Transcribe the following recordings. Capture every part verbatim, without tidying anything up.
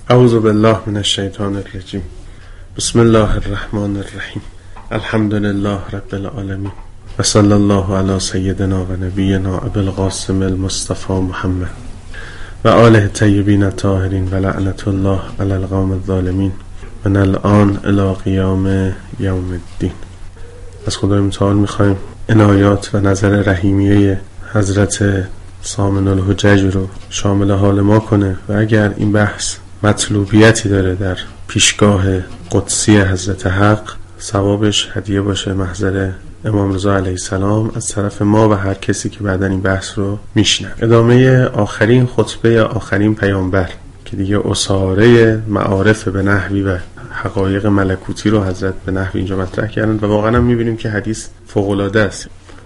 اعوذ بالله من الشیطان الرجیم. بسم الله الرحمن الرحیم. الحمد لله رب العالمین و صلی الله علی سیدنا و نبینا ابی القاسم المصطفى محمد و آله الطیبین الطاهرین و لعنت الله علی القوم الظالمین من الان الی قیام یوم الدین. از خدای متعال میخوایم عنایات و نظر رحیمیه حضرت سامن الحجج رو شامل حال ما کنه و اگر این بحث مطلوبیتی داره در پیشگاه قدسی حضرت حق، ثوابش هدیه باشه محضر امام رضا علیه السلام از طرف ما و هر کسی که بعدن این بحث رو میشنه. ادامه آخرین خطبه آخرین پیامبر که دیگه اساره معارف به نحوی و حقایق ملکوتی رو حضرت به نحوی اینجا مطرح کردن و واقعا هم میبینیم که حدیث فوق‌العاده است.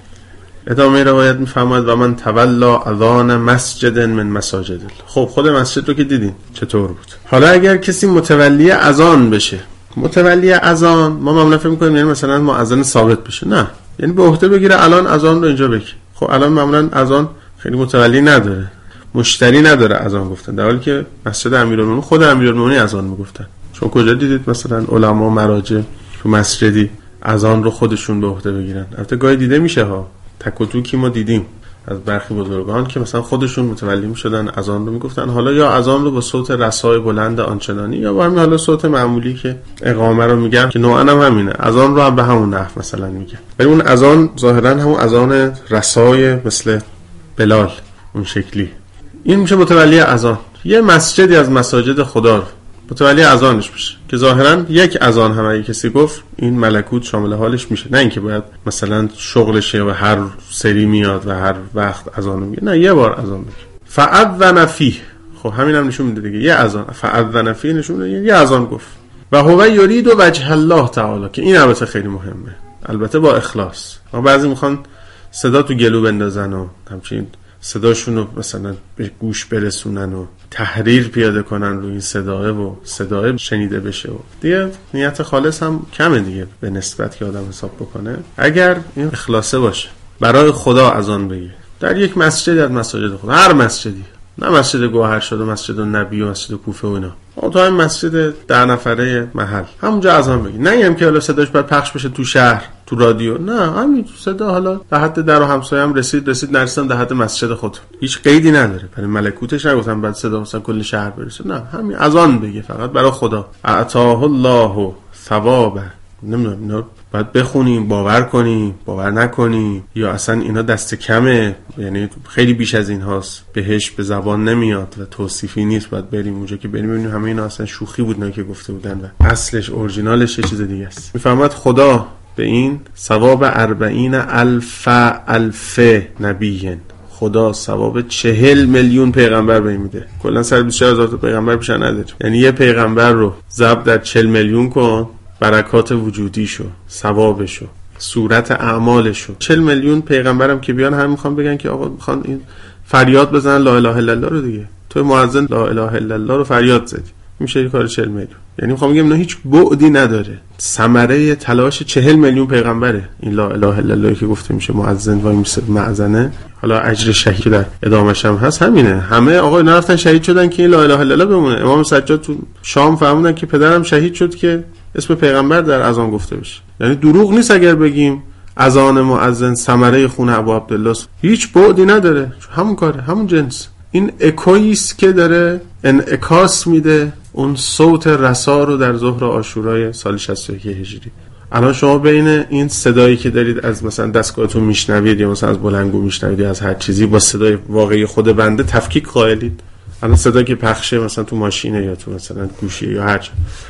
ادامه روایت میفرماید و من تولا اذان مسجد من مساجد. خب خود مسجد رو که دیدین چطور بود. حالا اگر کسی متولی اذان بشه، متولی اذان ما معمولا فکر می‌کنیم یعنی مثلا مؤذن ثابت بشه، نه، یعنی به عهده بگیره الان اذان رو اینجا بگی. خب الان معمولا اذان خیلی متولی نداره، مشتری نداره اذان گفتن، در حالی که مسجد امیرالمومنین خود امیرالمومنین اذان میگفتن. شما کجا دیدید مثلا علما مراجع تو مسجدی اذان رو خودشون به عهده بگیرن؟ البته گاهی دیده میشه ها، تک و توکی ما دیدیم از برخی بزرگان که مثلا خودشون متولی میشدن اذان رو میگفتن، حالا یا اذان رو با صوت رسای بلند آنچنانی یا با همین حالا صوت معمولی که اقامه رو میگن که نوعا هم همینه، اذان رو هم به همون نحو مثلا میگن، ولی اون اذان ظاهرا همون اذان رسای مثل بلال اون شکلی. این میشه متولی اذان. یه مسجدی از مساجد خدا رو متولی اذانش بشه که ظاهرا یک اذان هم اگه کسی گفت این ملکوت شامل حالش میشه، نه اینکه باید مثلا شغلشه و هر سری میاد و هر وقت اذان میگه، نه، یه بار اذان میگه. فاذن فیه، خب همین هم نشون میده دیگه، یه اذان. فاذن فیه نشون میده یه اذان گفت. و هو یرید وجه الله تعالی، که این البته خیلی مهمه، البته با اخلاص. ما بعضی میخوان صدا تو گلو بندازن و همچین صداشون رو مثلا به گوش برسونن و تحریر پیاده کنن رو این صداه و صداه شنیده بشه و دیگه نیت خالص هم کمه دیگه به نسبت که آدم حساب بکنه. اگر این اخلاصه باشه برای خدا اذان بگه در یک مسجد از مساجد خدا، هر مسجدی، نه مسجد گوهرشاد و مسجد نبی و مسجد کوفه و اینا، تو همین مسجد ده نفره محل همونجا اذان بگی. نه اینم که حالا صداش باید پخش بشه تو شهر تو رادیو، نه، همین صدا حالا در حد در و همسایه هم رسید رسید نرسیدم در حد مسجد خود، هیچ قیدی نداره. برای ملکوتش نگفتم بعد صدا مثلا کل شهر برسه، نه، همین اذان بگی فقط برای خدا. اعطاه الله ثوابه. نمیدونم اینا باید بخونیم، باور کنیم، باور نکنیم، یا اصلا اینا دست کمه، یعنی خیلی بیش از این هاست، بهش به زبان نمیاد و توصیفی نیست، باید بریم اونجا که بریم ببینیم همه اینا اصلا شوخی بود نه که گفته بودن و اصلش اورجینالش یه چیز دیگه است. میفهمد خدا به این ثواب اربعین الف الف نبیین، خدا ثواب چهل میلیون پیغمبر به این میده. کلا سر بیست و چهار هزار تا پیغمبر بیشتر نداره، یعنی یه پیغمبر رو ضرب در چهل میلیون کن، برکات وجودیشو، ثوابشو، صورت اعمالشو. چهل میلیون پیغمبرم که بیان هم میخوان بگن که آقا میخوان این فریاد بزنن لا اله الا الله رو دیگه، تو مؤذن لا اله الا الله رو فریاد زدی، میشه یه کار چهل میلیون. یعنی میخوام بگم اینا هیچ بعدی نداره، ثمره تلاش چهل میلیون پیغمبره این لا اله الا الله که گفته میشه مؤذن وای میشه معزنه. حالا اجر شهید در ادامهش هم هست همینه، همه آقا نرفتن شهید شدن که این لا اله الا الله بمونه. امام سجاد تو شام فهموندن که پدرم شهید شد که اسم پیغمبر در اذان گفته بشه. یعنی دروغ نیست اگر بگیم اذان مؤذن ثمره خون ابو عبدالله، هیچ بعدی نداره، همون کاره، همون جنس. این اکویست که داره انعکاس میده اون صوت رسا رو در ظهر عاشورای سال شصت و یک هجری. الان شما بین این صدایی که دارید از مثلا دستگاهتون میشنوید یا مثلا از بلندگو میشنوید یا از هر چیزی با صدای واقعی خود بنده تفکیک قائلید. الان صدایی که پخشه مثلا تو ماشینه یا تو مثلا گوشی یا هر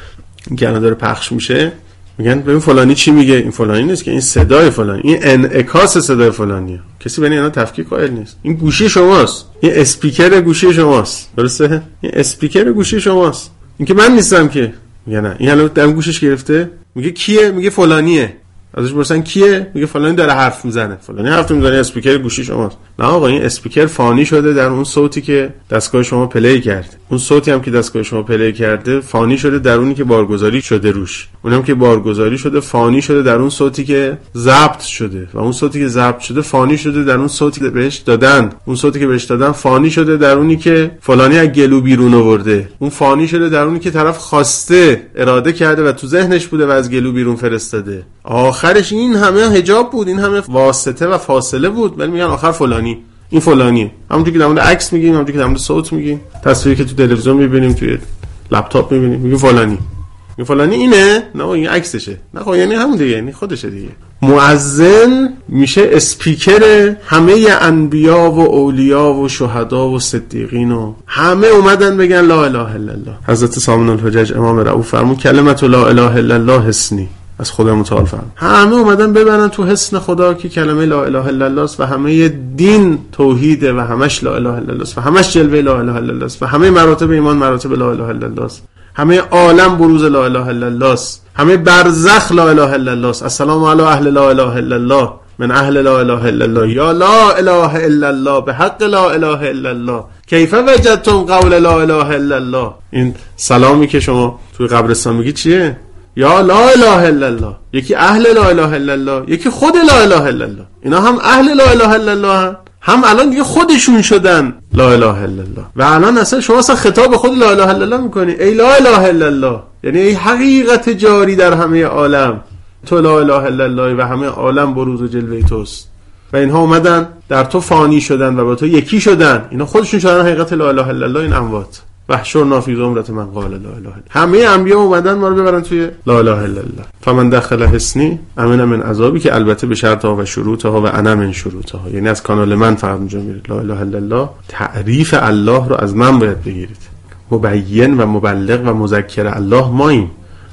چی که الان داره پخش میشه، میگن ببین فلانی چی میگه، این فلانی نیست که این صدای فلانی، این انعکاس صدای فلانیه. کسی بین اینا تفکیک قائل نیست. این گوشی شماست، این اسپیکر گوشی شماست، درسته؟ این اسپیکر گوشی شماست، این که من نیستم که. میگه نه، این الان دم گوشش گرفته میگه کیه، میگه فلانیه. ازش پرسن کیه؟ میگه فلانی داره حرف میزنه. فلانی حرف میزنه، اسپیکر گوشی شماست. نه آقا، این اسپیکر فانی شده در اون صوتی که دستگاه شما پلی کرده. اون صوتی هم که دستگاه شما پلی کرده فانی شده در اونی که بارگذاری شده روش. اونم که بارگذاری شده فانی شده در اون صوتی که ضبط شده و اون صوتی که ضبط شده فانی شده در اون صوتی که بهش دادن. اون صوتی که بهش دادن فانی شده در اونی که فلانی از گلو بیرون آورده. اون فانی شده در اونی که طرف خواسته، اراده کرده و تو ذهنش بوده و از گلو بیرون فرستاده. آخرش این همه حجاب بود، این همه واسطه و فاصله بود، ولی میگن آخر فلانی. این فلانیه. همونجوری که در مورد عکس میگیم، همونجوری که در مورد صوت میگیم، تصویری که تو تلویزیون میبینیم، توی لپتاپ میبینیم، میگیم فلانی. این فلانی اینه؟ نه این عکسشه. نه خب یعنی همون دیگه، یعنی خودشه دیگه. مؤذن میشه اسپیکر همه انبیا و اولیا و شهدا و صدیقین و همه اومدن بگن لا اله الا الله. حضرت سامن الحجج امام رؤوف فرمود کلمت لا اله الا الله حسنی، از خدا متعال فرمود. همه اومدن ببرن تو حسن خدا که کلمه لا اله الا الله است و همه دین توحیده و همش لا اله الا الله است و همش جلوه لا اله الا الله است و همه مراتب ایمان مراتب لا اله الا الله است. همه عالم بروز لا اله الا الله است. همه برزخ لا اله الا الله است. السلام علی اهل لا اله الا الله من اهل لا اله الا الله یا لا اله الا الله به حق لا اله الا الله کیف وجدتم قول لا اله الا الله. این سلامی که شما توی قبرستان میگی چیه؟ یا لا اله الا الله. یکی اهل لا اله الا الله، یکی خود لا اله الا الله. اینا هم اهل لا اله الا الله هم, هم الان دیگه خودشون شدن لا اله الا الله. و الان اصلا شما اصلا خطاب خود لا اله الا الله میکنی، ای لا اله الا الله، یعنی ای حقیقت جاری در همه عالم، تو لا اله الا الله و همه عالم بروز و جلوه توست. و اینها اومدن در تو فانی شدن و با تو یکی شدن. اینا خودشون شدن حقیقت لا اله الا الله. این اموات وحشرنا فی زمرة من قال لا اله الا الله. همه انبیا اومدن ما رو ببرن توی لا اله الا الله. فمن دخل حصنی امن من عذابی، که البته به شرط ها و شروط ها و انا من شروط ها، یعنی از کانال من فقط اونجا میره. لا اله الا الله تعریف الله رو از من باید بگیرید. مبین و مبلغ و مذکر الله ماییم.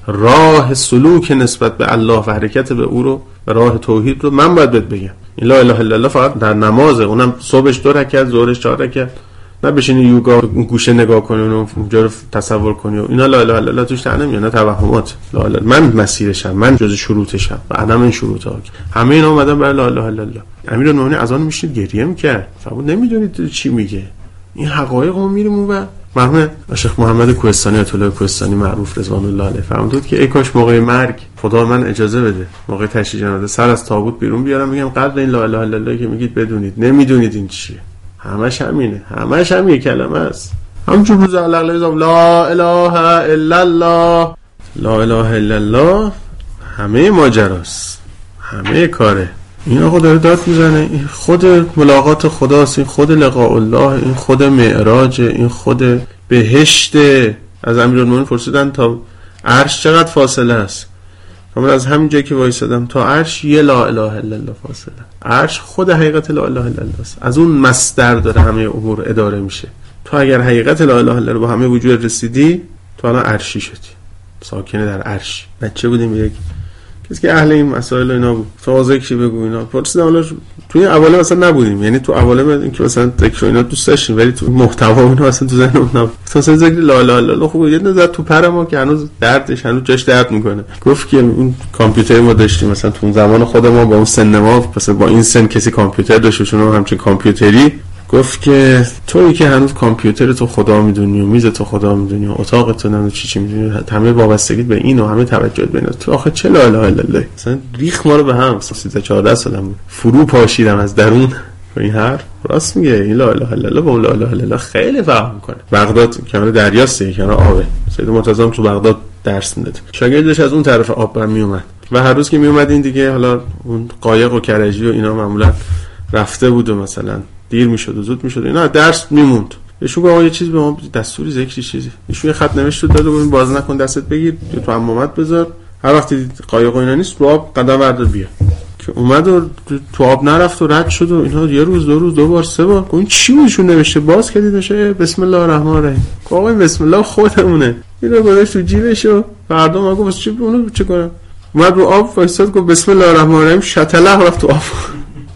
راه سلوک نسبت به الله و حرکت به او رو و راه توحید رو من باید بگم. این لا اله الا الله فقط در نمازه، اونم صبحش دو رکعت، ظهرش چهار رکعت. نه بشینی یوگا اون گوشه نگاه کنی و اونجا رو تصور کنی و اینا. لا اله الا الله توش تعلیم یا نه توهمات. لا اله من مسیرشم، من جز شروطشم و عدم این شروط ها. همه اینا اومدن برای لا اله الا الله. امیرالمومنین از آن میشید گریه میکرد. فرمود نمیدونید چی میگه. این حقایق رو میریم اون. مرحوم شیخ محمد کوهستانی آیت الله کوهستانی معروف رضوان الله علیه فرمود که ای کاش موقع مرگ خدا من اجازه بده موقع تشییع جنازه سر از تابوت بیرون بیارم بگم قدر این لا اله الا الله که میگید بدونید. نمیدونید این چیه. همش همینه، همش هم یک کلمه است. همچون روز علق لیزم لا اله الا الله. لا اله الا الله همه ماجراست، همه کاره. این آقا داره داد میزنه این خود ملاقات خداست، این خود لقاء الله، این خود معراج، این خود بهشت. از امیرالمومنین پرسیدن تا عرش چقدر فاصله است؟ من از همین جایی که وایسادم تا عرش یه لا اله الا الله فاصله. عرش خود حقیقت لا اله الا الله است. از اون مصدر داره همه امور اداره میشه. تو اگر حقیقت لا اله الا الله با همه وجود رسیدی، تو الان عرشی شدی، ساکنه در عرش. بچه بودیم یک کسی که اهل این مسائل اینا بود، تو ذکر بگو اینا پرسیدم. حالا توی اواله مثلا نبودیم، یعنی تو اواله اینکه مثلا ذکر اینا دوست داشتیم ولی تو محتوا اینا مثلا تو ذهنمون نبود. مثلا ذکر لا اله الا الله خوب یه نظر تو پر ما که هنوز دردش هنوز جاش درد میکنه. گفت که اون کامپیوتر ما داشتیم مثلا تو اون زمان خود ما با اون سن ما، مثلا با این سن کسی کامپیوتر داشته چون همچین کامپیوتری. گفت که تویی که هنوز کامپیوتر تو خدا میدونی و میز تو خدا میدونی و اتاق تو نمیدونی چی چی میدونی، همه وابستگیت به این و همه توجهت به این، تو آخه چه لا اله الا الله. مثلا ریخ ما رو به هم. سیزده چهارده سالم بود، فرو پاشیدم از درون به این حرف. راست میگه این لا اله الا الله با لا اله الا الله خیلی فرق میکنه. بغداد کنار دریاست، کنار آبه. سید مرتضی تو بغداد درس میداد، شاگردش از اون طرف آب برمی اومد و هر روز که می اومد این دیگه حالا اون قایق و کرجی و اینا معمولا رفته بود و مثلا دیر میشد و زود میشد اینا، درس میموند. ایشون گفت آقا یه چیز به ما دستوری ذکری چیزی. ایشون یه خط نوشته داد و گفت باز نکن دستت بگیر تو عمامت بذار، هر وقتی قایق و اینا نیست رو آب قدم بردار بیا. که اومد و تو آب نرفت و رد شد و اینا یه روز دو روز دو بار سه بار. گفت چی بودشون نوشته؟ باز کردی نشه بسم الله الرحمن الرحیم. گفت آقا بسم الله خودمونه. اینو گذاشت تو جیبش و فردا ما گفت چی اونو چه کنم؟ اومد رو آب وایساد گفت بسم الله الرحمن الرحیم، شتله رفت تو آب.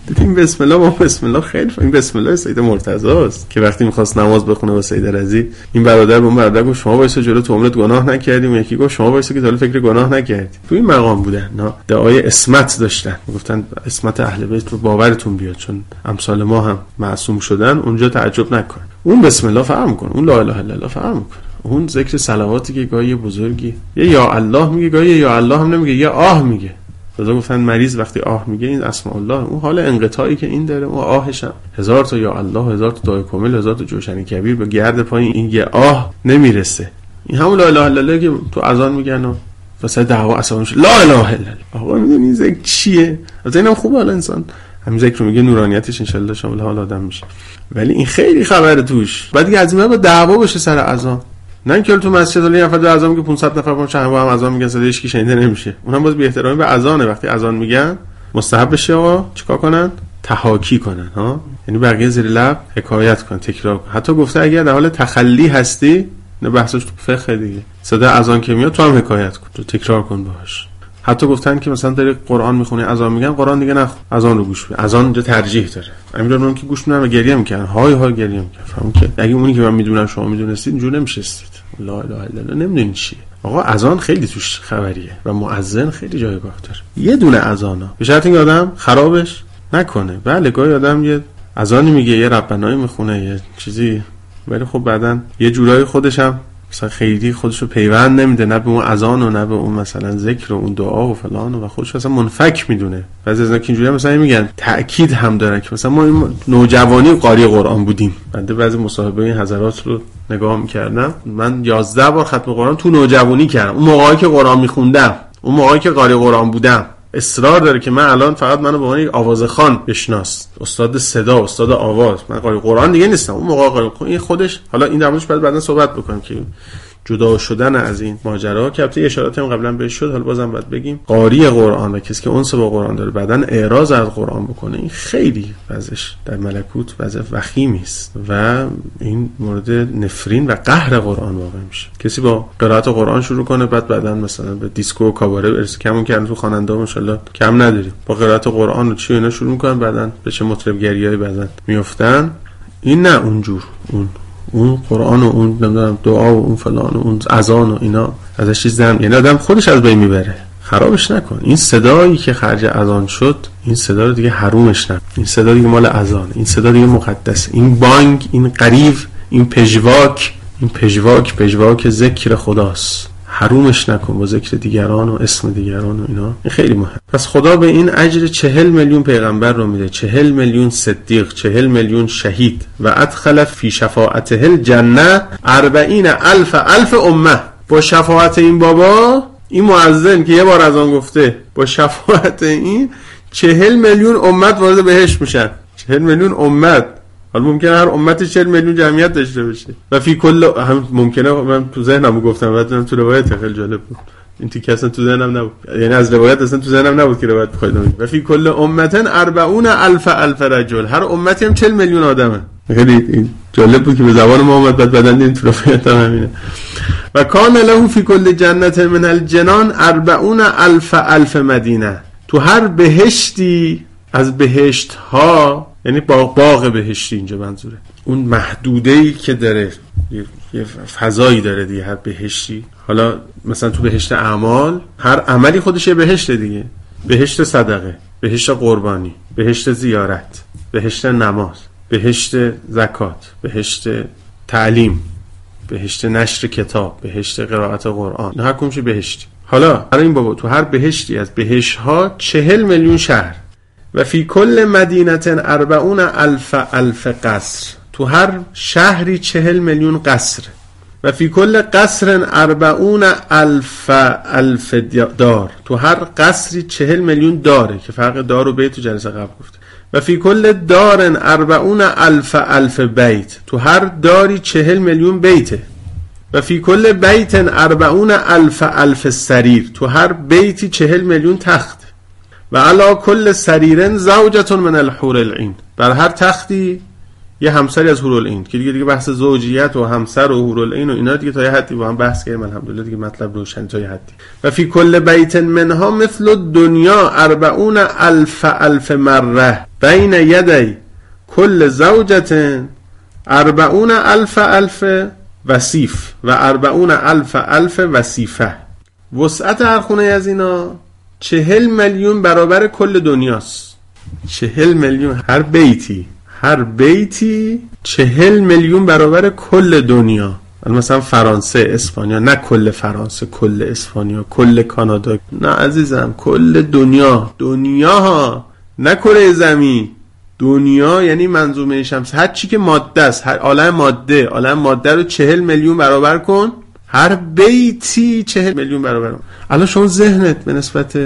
این بسم الله با بسم الله خیلی این بسم الله سید مرتضی است که وقتی می‌خواست نماز بخونه با سید رضی، این برادر به اون برادر گفت شما وایسا جلو تو عمرت گناه نکردیم، یکی گفت شما وایسا که تا فکر گناه نکردی. تو این مقام بودن، نه دعای اسمت داشتن، گفتن اسمت اهل بیت رو باورتون بیاد چون امثال ما هم معصوم شدن، اونجا تعجب نکن. اون بسم الله فهم می‌کنه، اون لا اله الا الله فهم می‌کنه، اون ذکر صلواتی که گاهی بزرگی یه یا الله میگه، گاهی یا الله هم نمیگه، یا آه میگه. لذا گفتن مریض وقتی آه میگه این اسماء الله، اون حال انقطاعی که این داره، اون آهش هم هزار تا یا الله، هزار تا دعای کامل، هزار تا جوشن کبیر به گرد پایین این یه آه نمیرسه. این همون لا اله الا الله که تو اذان میگن و واسه دعوا اصلا میشه لا اله الا الله. آقا میدونی ذکر چیه؟ از اینم خوبه حالا انسان همین ذکر رو میگه، نورانیتش ان شاء الله شامل حال آدم میشه. ولی این خیلی خبره توش. بعد دیگه از این با دعوا بشه سر اذان، نه اینکه تو مسجد ولی نفر در اذان میگه پانصد نفر با چند با هم اذان میگن صداش کی شنیده نمیشه. اونم باز بی احترامی به اذانه. وقتی اذان میگن مستحب بشه آقا چیکار کنن؟ تحاکی کنن ها، یعنی بقیه زیر لب حکایت کنن، تکرار کنن. حتی گفته اگر در حال تخلی هستی، نه بحثش تو فقه دیگه، صدا اذان که میاد تو هم حکایت کن، تو تکرار کن باهاش. حتی گفتن که مثلا داری قرآن میخونی اذان میگن قرآن دیگه نخون، اذان رو گوش بده. اذان جو ترجیح داره. امیران که گوش میدن و گریه میکنن، های های گریه میکنن. فهم که اگه اونی که من میدونم شما میدونستید اینجوری نمیشستید. لا اله الا الله نمیدونین چیه. آقا اذان خیلی توش خبریه و مؤذن خیلی جایگاه داره. یه دونه اذانا به شرط اینکه آدم خرابش نکنه. بله گاهی آدم یه اذانی میگه، یه ربنایی میخونه، یه چیزی، ولی خب بعدن یه جورایی خودش هم مثلا خیلی خودشو پیوند نمیده، نه به اون اذان و نه به اون مثلا ذکر و اون دعا و فلان، و خودش مثلا منفک میدونه. بعضی از اینا که اینجوریه مثلا میگن تأکید هم داره که مثلا ما این نوجوانی قاری قرآن بودیم. بنده بعضی مصاحبه این حضرات رو نگاه میکردم، من یازده بار ختم قرآن تو نوجوانی کردم، اون موقعی که قرآن میخوندم، اون موقعی که قاری قرآن بودم. اصرار داره که من الان فقط منو به عنوان یک آوازخوان بشناس، استاد صدا، استاد آواز، من قاری قرآن دیگه نیستم. اون موقع قاری قرآن این خودش، حالا این درمونش بعد بعدن صحبت بکنم که جدا شدن از این ماجرا که البته اشاراتی هم قبلا بهش شد، حالا بازم باید بگیم قاری قرآن و کسی که انس با قرآن داره بعدن اعراض از قرآن بکنه، این خیلی وضعش در ملکوت وضع وخیمی است و این مورد نفرین و قهر قرآن واقع میشه. کسی با قرائت قرآن شروع کنه بعد بعدن مثلا به دیسکو و کاباره برسه، کمون کردن تو خواننده ان شاء الله کم نداریم، با قرائت قرآن و چی اینا شروع میکنن، بعدن به چه مطربگریای بعدن میافتن. این نه اونجور، اون اون قرآن و اون نمیدونم دعا و اون فلان و اون اذان و اینا ازش چیز دم، یعنی آدم خودش از بین میبره. خرابش نکن. این صدایی که خرج اذان شد، این صدا رو دیگه حرومش نکن. این صدا دیگه مال اذان، این صدا دیگه مقدسه. این بانگ، این قریب، این پژواک، این پژواک پژواک ذکر خداست. حرومش نکن با ذکر دیگران و اسم دیگران و اینا. این خیلی مهم. پس خدا به این اجر چهل میلیون پیغمبر رو میده، چهل میلیون صدیق، چهل میلیون شهید و ادخل فی شفاعته الجنه اربعین الف الف امه. با شفاعت این بابا، این مؤذن که یه بار از آن گفته، با شفاعت این چهل میلیون امت وارد بهشت میشن. چهل میلیون امت. حالا ممکنه هر امتی چهل میلیون جمعیت داشته باشه و فی کل هم ممکنه، من تو ذهنم گفتم بعدم تو روایت خیلی جالب بود، این تیکه اصلا تو ذهنم نبود، یعنی از روایت اصلا تو ذهنم نبود که روایت بخواید بگید. و فی کل امتن اربعون الف الف رجل، هر امتی هم چهل میلیون آدمه. خیلی جالب بود که به زبان ما اومد، بعد بعدن این تو روایت هم همینه. و کان له فی کل جنت من الجنان اربعون الف الف مدینه. تو هر بهشتی از بهشت ها، یعنی باغ باغ بهشتی اینجا منظوره، اون محدوده‌ای که داره، یه فضایی داره دیگه هر بهشتی. حالا مثلا تو بهشت اعمال هر عملی خودش یه بهشت دیگه، بهشت صدقه، بهشت قربانی، بهشت زیارت، بهشت نماز، بهشت زکات، بهشت تعلیم، بهشت نشر کتاب، بهشت قرائت قرآن، نه هر کدومش بهشتی. حالا الان این بابا تو هر بهشتی از بهشت ها چهل میلیون شهر و فی کل مدینتن اربعون الف الف قصر، تو هر شهری چهل میلیون قصر و فی کل قصر اربعون الف الف دار، تو هر قصری چهل میلیون داره که فرق دار و بیت تو جلسه قبل گفته. و فی کل دار اربعون الف الف بیت، تو هر داری چهل میلیون بیته. و فی کل بیت اربعون الف الف سریر، تو هر بیتی چهل میلیون تخت. و علا کل سریرن زوجتون من الحور العین، بر هر تختی یه همسری از حورالعین که دیگه دیگه بحث زوجیت و همسر و حورالعین و اینا دیگه تا یه حدی با هم بحث کردیم، الحمدلله دیگه مطلب روشن تا یه حدی. و فی کل بیت منها مثل دنیا اربعون الف الف مره بین یدی کل زوجت اربعون الف الف وصیف و اربعون الف الف وصیفه. وسعت هر خونه از اینا چهل میلیون برابر کل دنیاست. چهل میلیون هر بیتی، هر بیتی چهل میلیون برابر کل دنیا. مثلا فرانسه، اسپانیا، نه کل فرانسه، کل اسپانیا، کل کانادا، نه عزیزم، کل دنیا. دنیا ها، نه کره زمین. دنیا یعنی منظومه شمس، هر چی که ماده است، هر عالم ماده، عالم ماده رو چهل میلیون برابر کن، هر بیتی چهل میلیون برابر. الان شما ذهنت به نسبت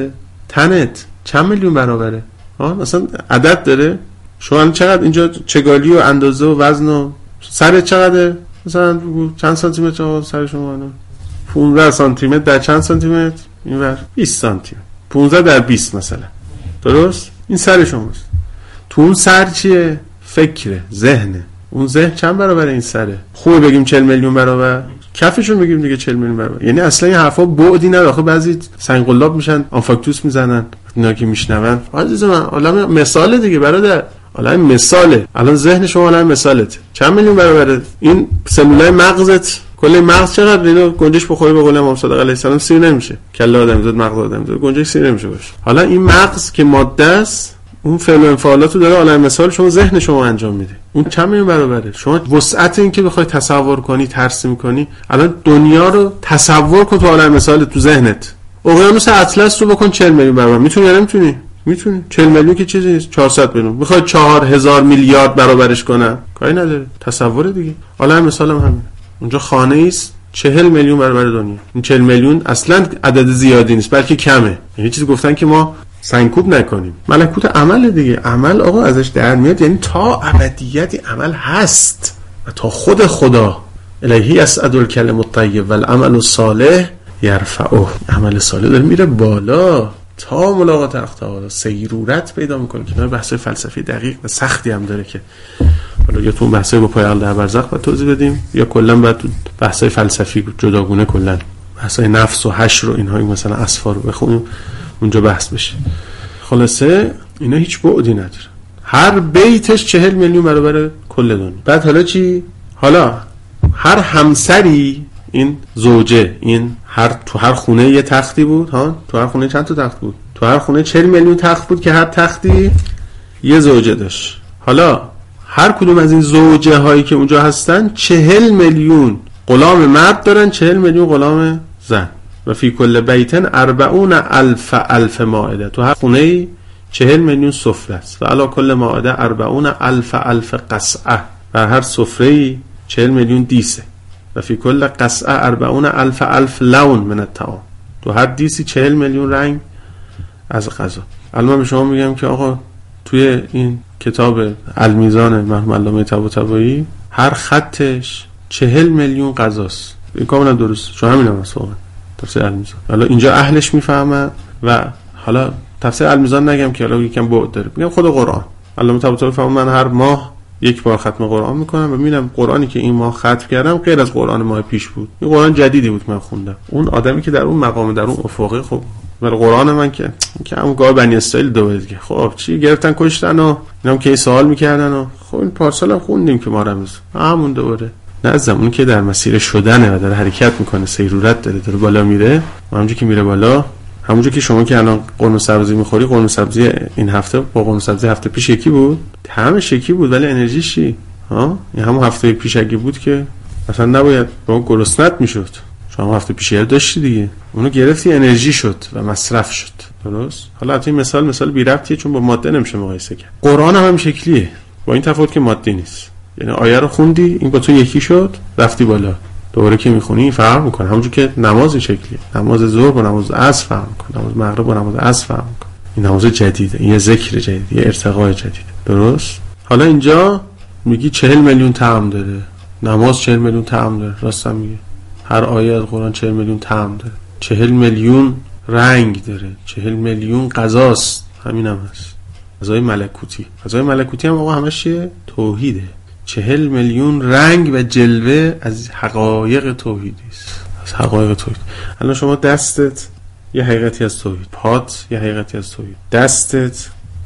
تنت چند میلیون برابره؟ ها مثلا عدد داره؟ شما چقدر اینجا چگالی و اندازه و وزن و سر چقدره؟ مثلا چند سانتی متر سر شما؟ الان پانزده سانتی متر در چند سانتی متر؟ اینور بیست سانتی متر. پانزده در بیست مثلا. درست؟ این سر شماست. تو اون سر چیه؟ فکره، ذهنه. اون ذهن چند برابر این سره؟ خوب بگیم چهل میلیون برابر؟ کفشون بگیم دیگه چهل میلیون برابر. یعنی اصلا این حرفا بعدی نداره. آخه بعضی سنگقلاب میشن، آنفاکتوس میزنن، اینا که میشنون. عزیز من، عالم مثال دیگه برادر. عالم مثاله. الان ذهن شما عالم مثالت. چند میلیون برابره؟ این سلولای مغزت، کل مغز چقدر اینو گنجش بخوره به قول امام صادق علیه السلام سیر نمیشه. کله آدمیزاد، مغز آدمیزاد، گنجش سیر نمیشه باشه. حالا این مغز که ماده است، اون فعل و انفعالاتو داره عالم مثال شما ذهن شما انجام میده. اون چند میلیون برابره؟ شما وسعت این که بخوای تصور کنی، ترسیم کنی، الان دنیا رو تصور کن تو عالم مثال تو ذهنت. اقیانوس اطلس رو بکن چهل میلیون برابر. میتونی یا نمیتونی؟ میتونی. چهل میلیون که چیزی نیست، چهارصد میلیون. میخوای چهار هزار میلیارد برابرش کنن، کاری نداره. تصور دیگه. عالم مثال هم همین. اونجا خانه است چهل میلیون برابر دنیا. این چهل میلیون اصلا عدد زیادی نیست، بلکه کمه. یعنی چیزی گفتن که ما سنکوب نکنیم. ملکوت عمل دیگه. عمل آقا ازش در میاد، یعنی تا ابدیتی عمل هست و تا خود خدا. الهی یصعد الکلم الطیب والعمل الصالح یرفعه. عمل صالح داره میره بالا تا ملاقات حق تعالی، سیرورت پیدا میکنه. که بحث فلسفی دقیق و سختی هم داره که حالا یا تو بحثای با پایان در برزخ باید توضیح بدیم، یا کلا باید تو بحثای فلسفی جداگونه کلا بحثای نفس و حشر و اینها مثلا اسفار رو بخونیم اونجا بحث بشه. خلاصه اینا هیچ بعدی نداره. هر بیتش چهل میلیون برابر کل دنیا. بعد حالا چی؟ حالا هر همسری، این زوجه، این هر تو هر خونه یه تختی بود. ها تو هر خونه چند تا تخت بود؟ تو هر خونه چهل میلیون تخت بود که هر تختی یه زوجه داشت. حالا هر کدوم از این زوجه هایی که اونجا هستن چهل میلیون غلام مرد دارن، چهل میلیون غلام زن. و فی کل بیتن اربعون الف الف مائده. تو هر خونه چهل میلیون سفره است. و علی کل مائده اربعون الف الف قصعه. و هر سفره چهل میلیون دیسه. و فی کل قصعه اربعون الف الف لون من الطعام. تو هر دیسی چهل میلیون رنگ از غذا. الان من به شما میگم که آقا توی این کتاب المیزان مرحوم علامه طباطبایی هر خطش چهل میلیون غذاست. این کاملا درست. شما همین هم واقعا تفسیر المیزان. حالا اینجا اهلش میفهمن. و حالا تفسیر المیزان نگم که حالا یکم بعد داره، میگم خود قرآن. علامه طباطبایی فهمون من هر ماه یک بار ختم قرآن میکنم و میبینم قرآنی که این ماه ختم کردم غیر از قرآن ماه پیش بود. این قرآن جدیدی بود که من خوندم. اون آدمی که در اون مقام، در اون افقه، خب ولی قرآن من که که همون گاه بنی اسرائیل دوباره دیگه. خب چی گرفتن کشتن و اینام که سوال میکردن و خب این پارسال هم خوندیم که ما رمز همون دوباره. نه زمانی که در مسیر شدنه و داره حرکت میکنه، سیرورت داره، داره بالا میره. همونجوری که میره بالا، همونجوری که شما که الان قرمه سبزی میخوری، قرمه سبزی این هفته با قرمه سبزی هفته پیش یکی بود، همش یکی بود ولی انرژیش چی؟ ها این همون هفته پیش اگه بود که مثلا نباید با گرسنت میشد. شما هفته پیش یاد داشتی دیگه، اونو گرفتی انرژی شد و مصرف شد. درست؟ حالا این مثال مثال بی ربطیه چون با ماده نمیشه مقایسه کرد. قرآن هم همین شکلیه با این تفاوت که مادی نیست. یعنی آیه رو خوندی، این با تو یکی شد، رفتی بالا. دوباره که میخونی فرق میکنه. همونجوری که نماز شکلیه، نماز ظهر با نماز عصر فرق میکنه، نماز مغرب با نماز عصر فرق میکنه. این نماز جدیده، این یه ذکر جدید، یه ارتقای جدیده. درست؟ حالا اینجا میگی چهل میلیون طعم داره، نماز چهل میلیون طعم داره. راستم میگه هر آیه از قرآن چهل میلیون طعم داره، چهل میلیون رنگ داره، چهل میلیون غذاست. همین هم هست غذای ملکوتی. غذای ملکوتی هم آقا همش چیه؟ توحیده. چهل میلیون رنگ و جلوه از حقایق توحیدی است، از حقایق توحید. الان شما دستت یه حقیقتی از توحید، پات یه حقیقتی از توحید، دستت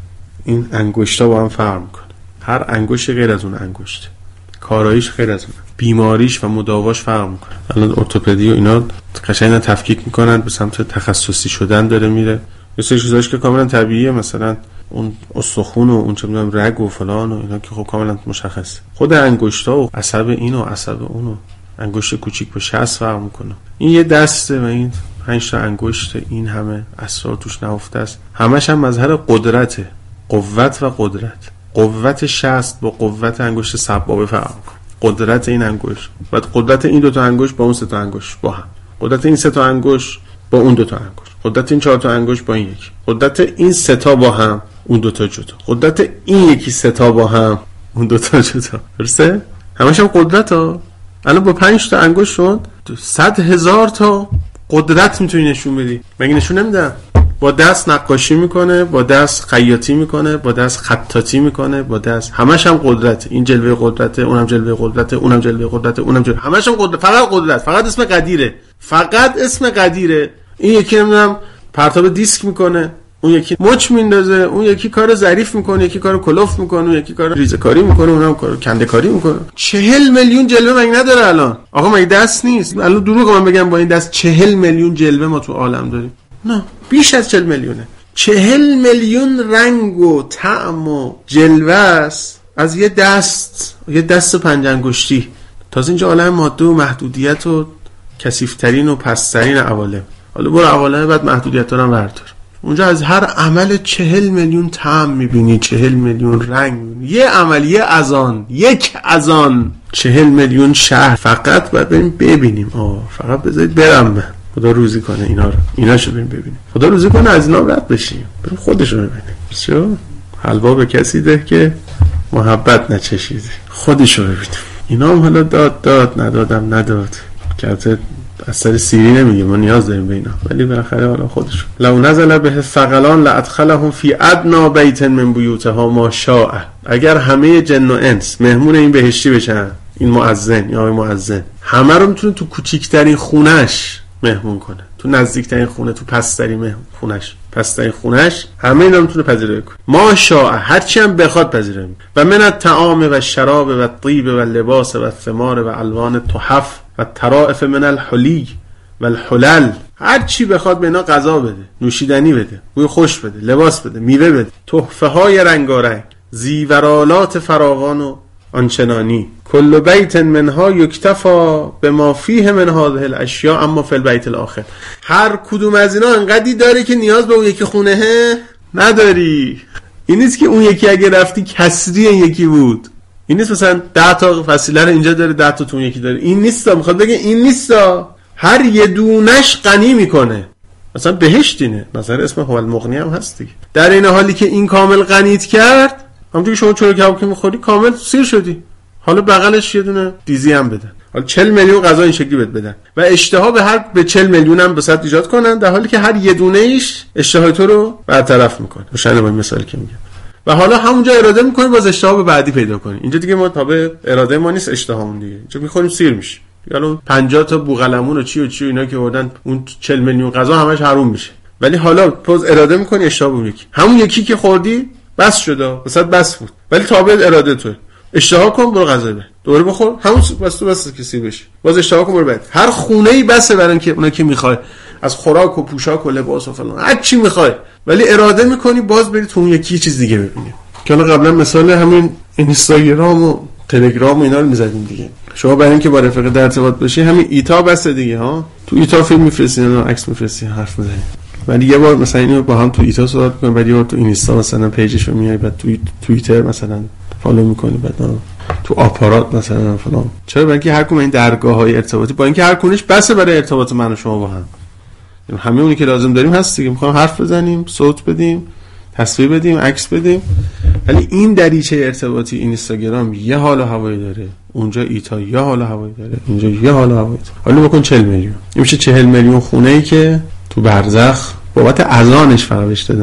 این انگشتا با هم فرق میکنه، هر انگشتی غیر از اون انگشته، کاراییش غیر از اون، بیماریش و مداواش فرق میکنه. الان ارتوپدی و اینا قشنگ تفکیک میکنن به سمت تخصصی شدن داره میره. یه سری چیزاش که کاملا طبیعیه، مثلا اون استخون و اون چه میدونم رگ و فلان و اینا که خب کاملا مشخصه. خود انگشتا و عصب این و عصب اون و انگشت کوچیک با شست فرق میکنه. این یه دسته و این پنج تا انگشت، این همه اسرار توش نهفته است. همش هم مظهر قدرته، قوت و قدرت. قوت شست با قوت انگشت سبابه فرق میکنه. قدرت این انگشت و قدرت این دو تا انگشت با اون سه تا انگشت با هم، قدرت این سه تا انگشت با اون دو تا انگشت، قدرت این چهار تا انگشت با این یکی، قدرت این سه تا با هم اون دو تا جدا، قدرت این یکی سه تا با هم اون دو تا جدا. درسته؟ همش هم قدرت ها. الان با پنج تا انگشت شد صد هزار تا قدرت میتونی نشون بدی. مگه نشون نمیدن؟ با دست نقاشی میکنه، با دست خیاطی میکنه، با دست خطاطی میکنه، با دست همش هم قدرت. این جلوه قدرته، اونم جلوه قدرته، اونم جلوه قدرته، اونم جلوه، همش هم قدرت. فقط قدرت، فقط اسم قدیره، فقط اسم قدیره. این یکی نمیدونم پرتاب دیسک میکنه، اون یکی مچ میندازه، اون یکی کار ظریف میکنه، یکی کار کلوف میکنه، اون یکی کار ریزه‌کاری میکنه، اونم کار کنده‌کاری میکنه. چهل میلیون جلوه مگه نداره الان؟ آقا مگه دست نیست؟ الان دروغ من بگم با این دست چهل میلیون جلوه ما تو عالم داریم؟ نه، بیش از چهل میلیونه. چهل میلیون رنگ و طعم و جلوه است از یه دست، یه دست پنج انگشتی. تازه اینجا عالم ماده و محدودیت و کثیف‌ترین و پست‌ترین عوالم. حالا برو عوالم بعد محدودیت‌ها رو بردار. اونجا از هر عمل چهل میلیون طعم میبینی، چهل میلیون رنگ میبینی. یه عمل، یه اذان، یک اذان، چهل میلیون شهر. فقط باید بریم ببینیم. آه فقط بذارید برم من. خدا روزی کنه اینا رو، ایناشو بریم ببینیم. خدا روزی کنه از اینا رد بشیم، بریم خودشو ببینیم. چرا؟ حلوا به کسی ده که محبت نچشیده، خودشو ببینیم. اینا هم حالا داد داد ندادم نداد که از سر سیری نمیگه، ما نیاز داریم به اینا، ولی بالاخره حالا خودشون. لو نزل به ثقلان لادخلهم فی ادنا بیت من بیوتها ما شاء. اگر همه جن و انس مهمون این بهشتی بشن، این مؤذن یا آقای مؤذن همه رو میتونه تو کوچیکترین خونش مهمون کنه، تو نزدیکترین خونه، تو پسترین خونش، پسترین خونش، همه اینا میتونه پذیرایی کنه. ما شاء، هر چی هم بخواد پذیرایی میکنه. و من الطعام و الشراب و الطیب و اللباس و الثمار و الوان التحف و الطرائف من الحلی و الحلل، هر چی بخواد به اینا غذا بده، نوشیدنی بده، بوی خوش بده، لباس بده، میوه بده، تحفه های رنگارنگ، زیورالات فراوان و آنچنانی. کل بیت منها یکتفا به ما فیه من هذه الاشیاء اما فی البیت الاخر. هر کدوم از اینا انقدی داره که نیاز به اون یکی خونه نداری. این نیست که اون یکی اگه رفتی کسری این یکی بود. این نیست مثلا ده تا فسیله رو اینجا داره، ده تا تو اون یکی داره. این نیستا، میخواد بگه این نیستا، هر یه دونش غنی میکنه. مثلا بهشت اینه، مثلا اسم هو المغنی هم هست دیگه. در این حالی که این کامل غنیت کرد، همونطور که شما چلو کباب که میخوری کامل سیر شدی، حالا بغلش یه دونه دیزی هم بدن، حالا چهل میلیون غذا این شکلی بهت بدن و اشتها به هر به چهل میلیون هم به صد ایجاد کنن، در حالی که هر یه دونه ایش اشتهای تو رو برطرف میکنه. روشن با این مثالی که میگم. و حالا همونجا اراده میکنی باز اشتها به بعدی پیدا کنی. اینجا دیگه ما تابع اراده ما نیست، اشتهامون دیگه. اینجا میخوریم سیر میشه. یعنی پنجاه تا بوقلمون و چی و چی و اینا که آوردن، اون چهل میلیون غذا همش حروم میشه. ولی حالا باز اراده میکنی اشتها بون یکی، همون یکی که خوردی بس شده، وسط بس بود، ولی تابع اراده تو. اشتها کن برو غذا بخور، دوباره بخور، همون بس تو بس کسی بشه، باز اشتها کن برو بعد. هر خونه‌ای بسه برن که اونا که میخوای، از خوراک و پوشاک و لباس و فلان هر چی میخوای، ولی اراده میکنی باز بری تو اون یکی چیز دیگه ببینی. که حالا قبلا مثال همین اینستاگرام و تلگرام و اینا رو میزدیم دیگه. شما برای اینکه با رفیق در ارتباط باشی همین ایتا بس دیگه ها، تو ایتا فیلم میفرستین و عکس میفرستین، حرف میزنین. ولی یه بار مثلا اینو با هم تو ایتا صحبت کنیم، بعد یه بار تو اینستا مثلا پیجش رو میای، بعد تو توییتر مثلا فالو میکنی، بعد تو آپارات مثلا فلان. چرا؟ برای اینکه هر کدوم این درگاه‌های ارتباطی با اینکه هر کدومش بسه برای ارتباط من و شما با هم، یعنی همه اونی که لازم داریم هست دیگه. میخوام حرف بزنیم، صوت بدیم، تصویر بدیم، عکس بدیم، ولی این دریچه ارتباطی اینستاگرام یه حال و هوایی داره، اونجا ایتا یه حال و هوایی داره، اینجا یه حال و هوایی داره. حالا بکن چهل میلیون، این میشه چهل میلیون خونه‌ای که تو برزخ بابت اذانش فقط بهش دادن.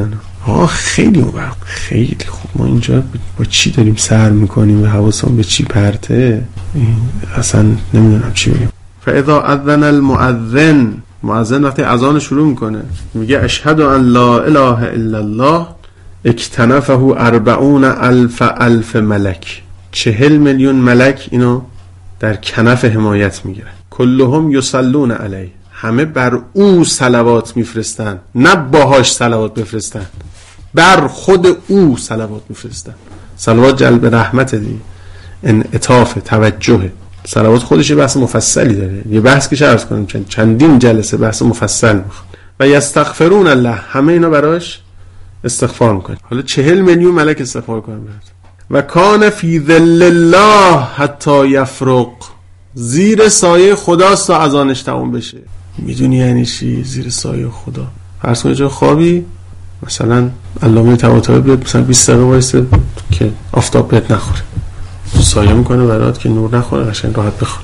آه خیلی اوبر خیلی خوب. ما اینجا با چی داریم سر میکنیم و حواسمون به چی پرته، اصلا نمیدونم چی بگم. فاذا اذن المؤذن، مؤذن وقتی اذان شروع میکنه میگه اشهد ان لا اله الا الله اکتنفه اربعون الف الف ملک، چهل میلیون ملک اینو در کنف حمایت میگیرن. کلهم یصلون علیه، همه بر او صلوات میفرستن، نه باهاش صلوات بفرستن، بر خود او صلوات میفرستن. صلوات جلب رحمت دی، انعطاف، توجه. صلوات خودش بحث مفصلی داره، یه بحث که عرض کنیم چند چندین جلسه بحث مفصل میخواد. و یستغفرون الله، همه اینا براش استغفار میکنن. حالا چهل میلیون ملک استغفار کنن برات. و کان فی ظل الله حتی یفرق، زیر سایه خداست تا اذانش تموم بشه. میدونی یعنی چی زیر سایه خدا؟ فرض کن جای خوابی مثلا علامه طباطبایی بیاد مثلا بیست دقیقه وایسه که آفتاب بهت نخوره، سایه میکنه برات که نور نخوره، قشنگ راحت بخواب.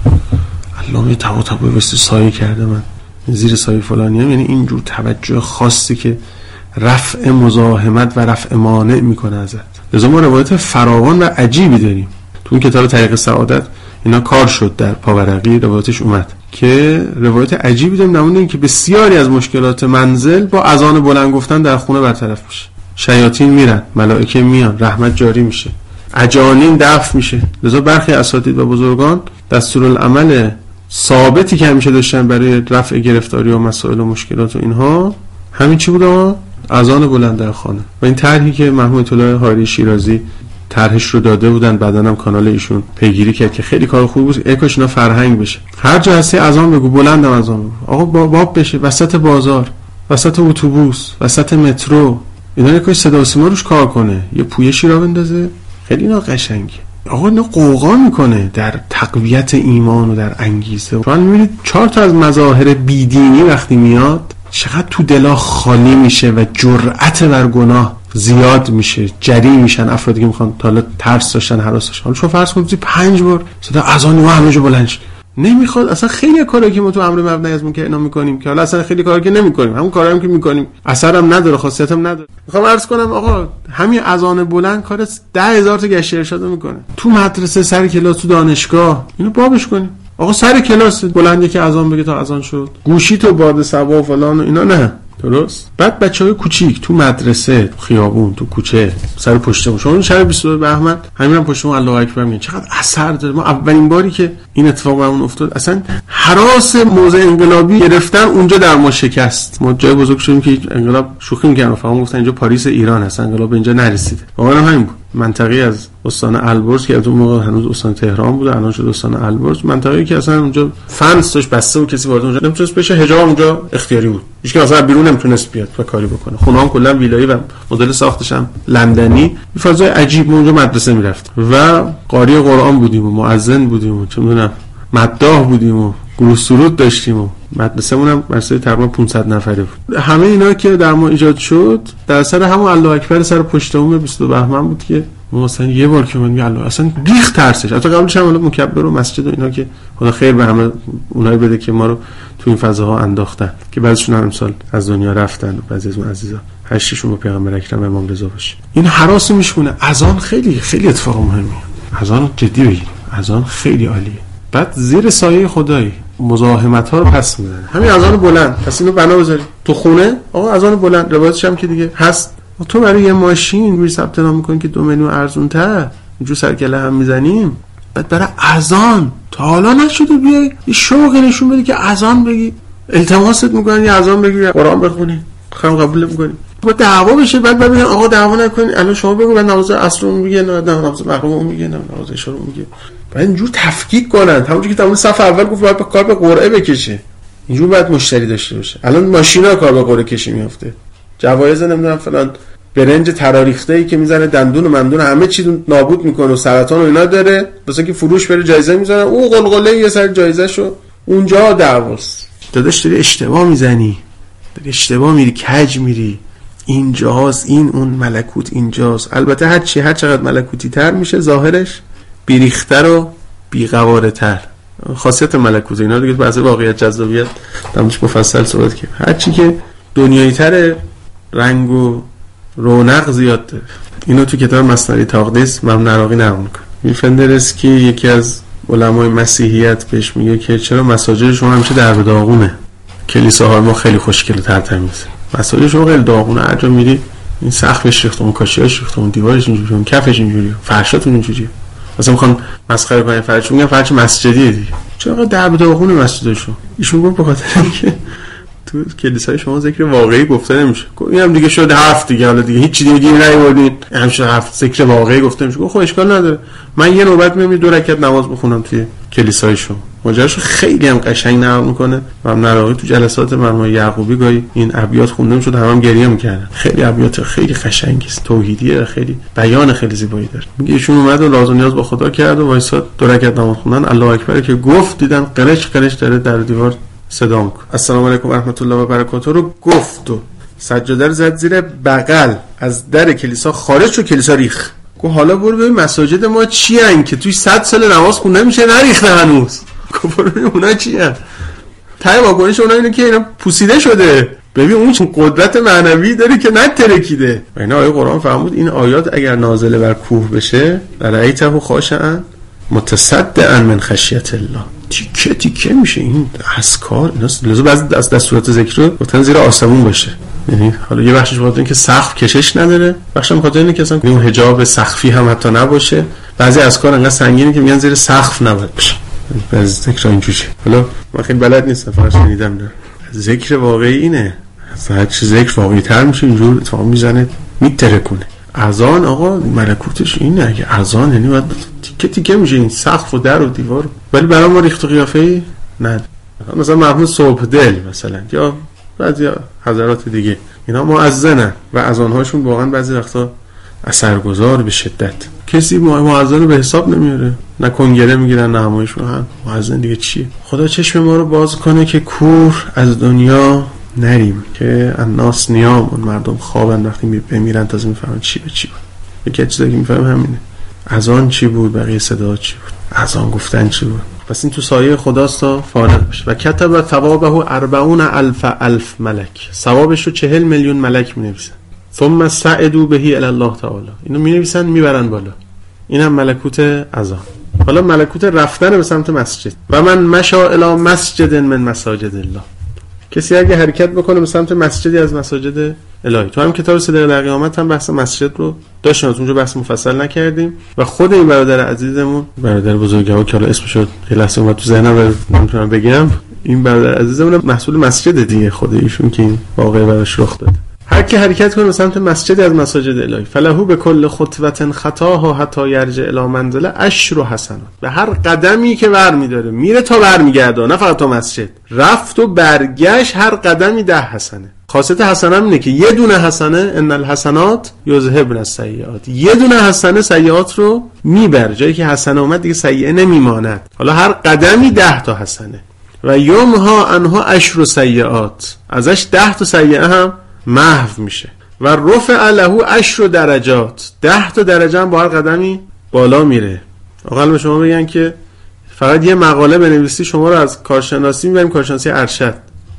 علامه طباطبایی واسه سایه کرده من زیر سایه فلانی هم، یعنی اینجور توجه خاصی که رفع مزاحمت و رفع مانع میکنه ازت. لذا ما روایت فراوان و عجیبی داریم تو اون کتاب طریق سعادت، اینا کار شد در پاورقی روایتش اومد که روایت عجیبی داریم نمونه این که بسیاری از مشکلات منزل با اذان بلند گفتن در خونه برطرف میشه. شیاطین میرن، ملائکه میان، رحمت جاری میشه، عجانین دفع میشه. لذا برخی اساتید و بزرگان دستورالعمل ثابتی که همیشه داشتن برای رفع گرفتاری و مسائل و مشکلات و اینها همین چی بود؟ اذان بلند در خانه. و این طرحی که مرحوم آیت الله حاری شیرازی طرحش رو داده بودن، بعدن هم کانال ایشون پیگیری کرد که خیلی کار خوبی بود. یکاش اینا فرهنگ بشه، هر جا هستی اذان بگو، بلند هم اذان بگو. آقا باب بشه، وسط بازار، وسط اتوبوس، وسط مترو، اینا یکاش صدا و سیما روش کار کنه، یه پویشی را بندازه، خیلی اینا قشنگه. آقا اینا قوقا میکنه در تقویت ایمان و در انگیزه. شما میبینید چهار تا از مظاهر بیدینی وقتی میاد چقدر تو دلا خالی میشه و جرأت بر گناه زیاد میشه، جری میشن افرادی که میخوان تا حالا ترس داشتن، هراس داشتن. حالا شما فرض کنید پنج بار صدا اذان و همه جا بلند شه، نمیخواد. اصلا خیلی کارایی که ما تو امر مبنی از منکر اینا میکنیم که حالا اصلا خیلی کارا که نمیکنیم، همون کارا هم که میکنیم اثرم نداره، خاصیت هم نداره. میخوام عرض کنم آقا همین اذان بلند کار ده هزار تا گشت ارشاد میکنه. تو مدرسه، سر کلاس، تو دانشگاه اینو بابش کنیم. آقا سر کلاس بلندی که اذان بگه تا اذان شد، گوشی تو باد صبا و فلان و اینا نه، درست؟ بعد بچهای کوچیک تو مدرسه، تو خیابون، تو کوچه، سر پشتمون، شما شب بیست و دو بهمن همین هم پشتمون الله اکبر میگن، چقدر اثر داره. ما اولین باری که این اتفاق برامون افتاد اصلا هراس موضع انقلابی گرفتن اونجا در ما شکست. ما جای بزرگ شدیم که انقلاب شوخی می‌کردن، فهم گفتن اینجا پاریس ایران هست، انقلاب به اینجا نرسیده. واقعا همین بود. منطقه از استان البرز که اون موقع هنوز استان تهران بود، الان شد استان البرز، منطقه‌ای که اصلا اونجا فنس داشت بسته و کسی وارد اونجا نمیتونست بشه، حجاب اونجا اختیاری بود، هیچ کس اصلا بیرون نمیتونست بیاد و کاری بکنه. خونه‌ها کلا ویلایی و مدل ساختش هم لندنی، فضای عجیب. ما اونجا مدرسه میرفت و قاری قرآن بودیم و مؤذن بودیم و چه میدونم مداح بودیم و گروه سرود داشتیم و مدرسه‌مون هم مدرسه تقریبا پانصد نفره بود. همه اینا که در ما ایجاد شد در اثر همون الله اکبر سر پشتمون بیست و دو بهمن بود که ما مثلا یه بار که من میگم الله اصلا ریخت ترسش. البته قبلش هم مکبر و مسجد و اینا که خدا خیر به همه اونایی بده که ما رو تو این فضاها انداختن، که بعضیشون هم امسال از دنیا رفتن و بعضی از اون عزیزا هشتشون با پیغمبر اکرم امام رضا باشه. این هراس میشونه. اذان خیلی خیلی اتفاق مهمیه. اذان جدی بگیریم، اذان خیلی عالیه. بعد زیر سایه خدایی مزاحمت ها رو پس میزنه. همین اذان بلند، پس اینو بنا بذاری تو خونه. آقا اذان بلند روایتش هم که دیگه هست، تو برای یه ماشین روی ثبت نام می‌کنی که دو میلیون ارزون تر اینجور سرکله هم میزنیم، بعد برای اذان تا حالا نشده بیای یه شوقی نشون بدی که اذان بگی، التماست میکنن یه اذان بگی، قرآن بخونی، خیلی قبول نمی‌کنی، با دعوا بشه. بعد بعد بگن آقا دعوا نکنین، الان شما بگو من نماز عصر رو میگه، نه نماز مغرب رو میگه، نه نماز عشا رو میگه. بعد اینجور تفکیک کنن، همونجوری که تمام صف اول گفت باید کار به قرعه بکشه، اینجور بعد مشتری داشته باشه. الان ماشینا کار به قرعه کشی میافته، جوایز نمیدونم فلان برنج تراریخته ای که میزنه دندون و مندون همه چی نابود میکنه و سرطان و اینا داره، واسه که فروش بره جایزه میذارن، اون قلقله یه سر جایزه شو اونجا دعواست. داداش داری اشتباه میزنی، داری اشتباه میری، کج میری. اینجاست، این اون ملکوت اینجاست. البته هر چی هر چقدر ملکوتی تر میشه ظاهرش بیریختر و بیقواره تر. خاصیت ملکوت اینا دیگه بحث واقعیت جذابیت دمش مفصل صحبت کنیم. هر چی که دنیایی تره، رنگ و رونق زیاد داره. اینو تو کتاب مثنوی تقدیس امام نراقی نقل میکنه. میفندرس که یکی از علمای مسیحیت بهش میگه که چرا مساجد شما همیشه در به داغونه؟ کلیساهای ما خیلی خوشگله تر تمیزه، مساجد شما خیلی داغونه، هر جا میری این سقفش ریخته، اون کاشیاش ریخته، اون دیوارش اینجوریه، اون کفش اینجوریه، فرشاتون اینجوریه. مثلا میخوان مسخره کنن فرش، میگن فرش مسجدیه دیگه. چرا در به داغونه مسجدشون؟ ایشون گفت به خاطر اینکه تو کلیسای شما ذکر واقعی گفته نمیشه. اینم دیگه شده هفت دیگه، حالا دیگه هیچ چیزی دیگه نیوردین، همیشه هفت ذکر واقعی گفته نمیشه. خب اشکال نداره، من یه نوبت میام دو رکعت نماز بخونم توی کلیسای شما. ماجراش خیلی هم قشنگ نقل میکنه. امام نراقی تو جلسات مرحوم یعقوبی گاهی این ابیات خونده میشد، همم هم گریه میکردن. خیلی ابیات خیلی قشنگی است، توحیدیه، خیلی بیان خیلی زیبایی داره. میگه ایشون اومد و لازم نیاز با خدا کرد و وایساد دو رکعت نماز خوندن. الله اکبر که گفت دیدن قلش قلش داره در دیوار صدا میکنه. السلام علیکم و رحمت الله و برکاته رو گفت و سجاده رو زد زیر بغل، از در کلیسا خارج شد، کلیسا ریخ. گفت حالا برو ببین مساجد ما چی ان که توی صد سال نماز خونده میشه نریخته هنوز. گفت برو ببین اونا چی ان. تای واکنش اونا اینه که اینا پوسیده شده. ببین اون چون قدرت معنوی داره که نترکیده. و اینا آیه قرآن فرمود این آیات اگر نازل بر کوه بشه رأیته خاشعا متصدعا من خشیت الله، تیکه تیکه میشه این اسکار. اینا لازم بعضی از دستورات ذکر رو گفتن زیر آسمون باشه. یعنی حالا یه بخشش بخاطر اینکه سقف کشش نداره، بخشم بخاطر اینه که اصلا اون حجاب سقفی هم حتی نباشه. بعضی اسکار انقدر سنگینه که میگن زیر سقف نباید بشه. بعضی ذکر اینجوریه. حالا من خیلی بلد نیستم، فقط شنیدم داره. ذکر واقعی اینه، هر چی ذکر واقعی تر میشه اینجور اتفاق میزنه میترکونه. اذان آقا ملکوتش اینه، اگه اذان یعنی باید تیکه تیکه میشه این سقف و در و دیوار، ولی برای ما ریخت و قیافه‌ای نه. مثلا مرحوم صبح دل مثلا یا بعضی حضرات دیگه اینا مؤذنن و اذان‌هاشون واقعا بعضی وقتا اثرگذار به شدت. کسی مؤذن به حساب نمیاره، نه کنگره میگیرن نه همایش میکنن. مؤذن دیگه چیه؟ خدا چشم ما رو باز کنه که کور از دنیا نریم، که الناس نیام، اون مردم خوابن وقتی میمیرن تازه میفهمن چی به چی بود. یکی از چیزایی که میفهم همینه، اذان چی بود، بقیه صدا چی بود، اذان گفتن چی بود. پس این تو سایه خداست تا فارغ بشه. و کتب ثوابه اربعون الف الف ملک، ثوابش رو چهل میلیون ملک مینویسن. ثم صعدوا به الی الله تعالی، اینو مینویسن میبرن بالا. اینم ملکوت اذان. حالا ملکوت رفتن به سمت مسجد. و من مشى الی مسجد من مساجد الله، کسی اگه حرکت بکنه به سمت مسجدی از مساجد الهی. تو هم کتاب صدق در قیامت هم بحث مسجد رو داشتیم، اونجا بحث مفصل نکردیم. و خود این برادر عزیزمون، برادر بزرگوار که حالا اسمش رو یه لحظه اومد تو ذهنم و نمیتونم بگم، این برادر عزیزمون محصول مسجد دیگه، خود ایشون که این واقعه براش رخ داد. هر کی حرکت کنه به سمت مسجدی از مساجد الهی، فلهو به کل خطوه خطاها حتی یرجع الی منزله عشر حسنات، به هر قدمی که برمی‌داره میره تا برمیگرده، نه فقط تا مسجد رفت و برگشت، هر قدمی ده حسنه. خاصیت حسنه اینه که یه دونه حسنه ان الحسنات یذهبن السیئات، یه دونه حسنه سیئات رو میبره، جایی که حسنه اومد دیگه سیئه نمیماند. حالا هر قدمی ده تا حسنه. و یومها انها عشر سیئات، ازش ده تا سیئه هم محو میشه. و رفع له عشر درجات، ده تا درجه هم با هر قدمی بالا میره. آقا به شما بگن که فقط یه مقاله بنویسی شما رو از کارشناسی میبریم کارشناسی ارشد،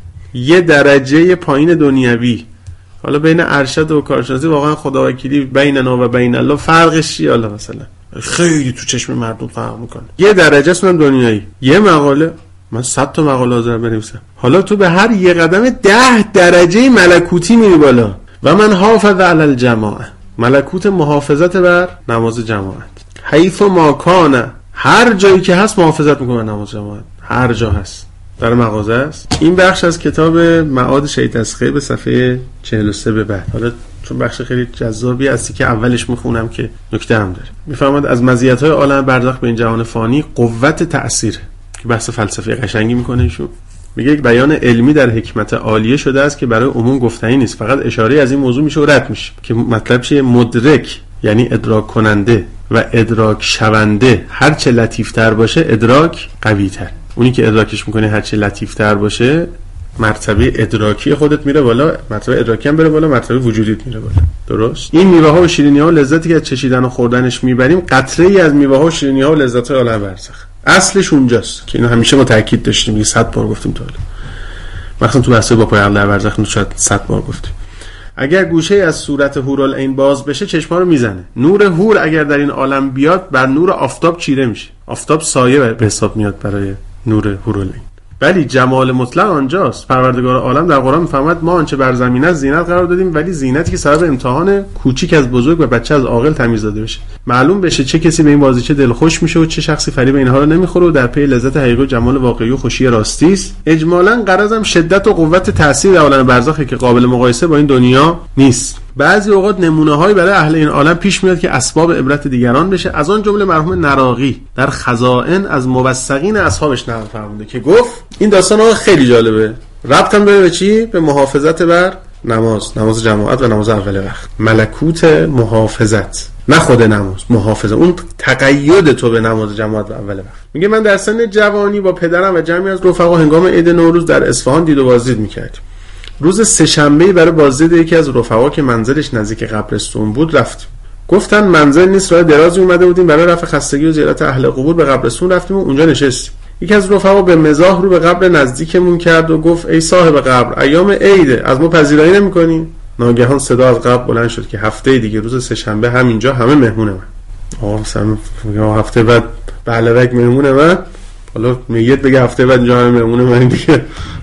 یه درجه پایین دنیوی. حالا بین ارشد و کارشناسی واقعا خداوکیلی بیننا و بین الله فرقش چیه؟ حالا مثلا خیلی تو چشم مردم فرق میکنه. یه درجه اسمم دنیایی، یه مقاله من صد تا مقاله حاضر بنویسم، حالا تو به هر یه قدم ده درجه ملکوتی میری بالا. و من حافظ علی الجماعه، ملکوت محافظت بر نماز جماعت. حیث ما کان، هر جایی که هست محافظت میکنه نماز جماعت، هر جا هست، در مغازه است. این بخش از کتاب معاد شهید تسخیه به صفحه چهل و سه به بعد. حالا چون بخش خیلی جذابی هستی که اولش میخونم که نکته هم داره. میفهمد از مزیت‌های عالم برزخ به این جهان فانی قوت تأثیر، که بحث فلسفی قشنگی میکنه ایشون. میگه یک بیان علمی در حکمت عالیه شده است که برای عموم گفتنی نیست، فقط اشاره از این موضوع میشه و رد میشه. که مطلب چیه؟ مدرک یعنی ادراک کننده و ادراک شونده هر چه لطیفتر باشه ادراک قوی‌تر. اونی که ادراکش میکنه هر چه لطیفتر باشه مرتبه ادراکی خودت میره بالا، مرتبه ادراکی هم بره بالا، مرتبه وجودیت میره بالا. درست؟ این میوه ها و شیرینی ها و لذتی که از چشیدن و خوردنش میبریم قطره ای از میوه ها و شیرینی ها و لذت های عالم برزخ. اصلش اونجاست که اینو همیشه ما تاکید داشتیم، یه صد بار گفتیم تا حالا، مثلا تو بحث با پای عقل برزخ شاید صد بار گفتیم. اگر گوشه از صورت حورالعین باز بشه چشما رو میزنه. نور حور اگر در این عالم بیاد بر نور آفتاب چیره میشه. آفتاب سایه به حساب میاد برای نور حورالعین. ولی جمال مطلق آنجاست. پروردگار عالم در قرآن میفرماید ما آنچه بر زمین است زینت قرار دادیم، ولی زینتی که سبب امتحان کوچیک از بزرگ و بچه از عاقل تمیز داده بشه. معلوم بشه چه کسی به این بازیچه دلخوش میشه و چه شخصی فریب اینها رو نمیخوره و در پی لذت حقیقی و جمال واقعی و خوشی راستی است. اجمالاً غرضم شدت و قوت تاثیر در عالم برزخه که قابل مقایسه با این دنیا نیست. بعضی اوقات نمونه‌هایی برای اهل این عالم پیش میاد که اسباب عبرت دیگران بشه. از آن جمله مرحوم نراقی در خزائن از موثقین اصحابش نقل فرموده که گفت این داستان خیلی جالبه. ربط هم داره به چی؟ به محافظت بر نماز، نماز جماعت و نماز اول وقت. ملکوت محافظت، نه خود نماز، محافظه، اون تقید تو به نماز جماعت و اول وقت. میگه من در سن جوانی با پدرم و جمعی از رفقا هنگام عید نوروز در اصفهان دید و بازدید می‌کردیم. روز سه‌شنبه برای بازدید یکی از رفقا که منزلش نزدیک قبرستون بود رفتیم. گفتن منزل نیست، راه درازی اومده بودیم، برای رفع خستگی و زیارت اهل قبور به قبرستون رفتیم و اونجا نشستیم. یکی از رفقا به مزاح رو به قبر نزدیکمون کرد و گفت ای صاحب قبر، ایام عیده، از ما پذیرایی نمی‌کنی؟ ناگهان صدا از قبر بلند شد که هفته دیگه روز سه‌شنبه همینجا همه مهمون من. آقا سم هفته بعد بلوک مهمون من، حالا میگید بگه هفته بعد اینجا همه مهمون من دیگه.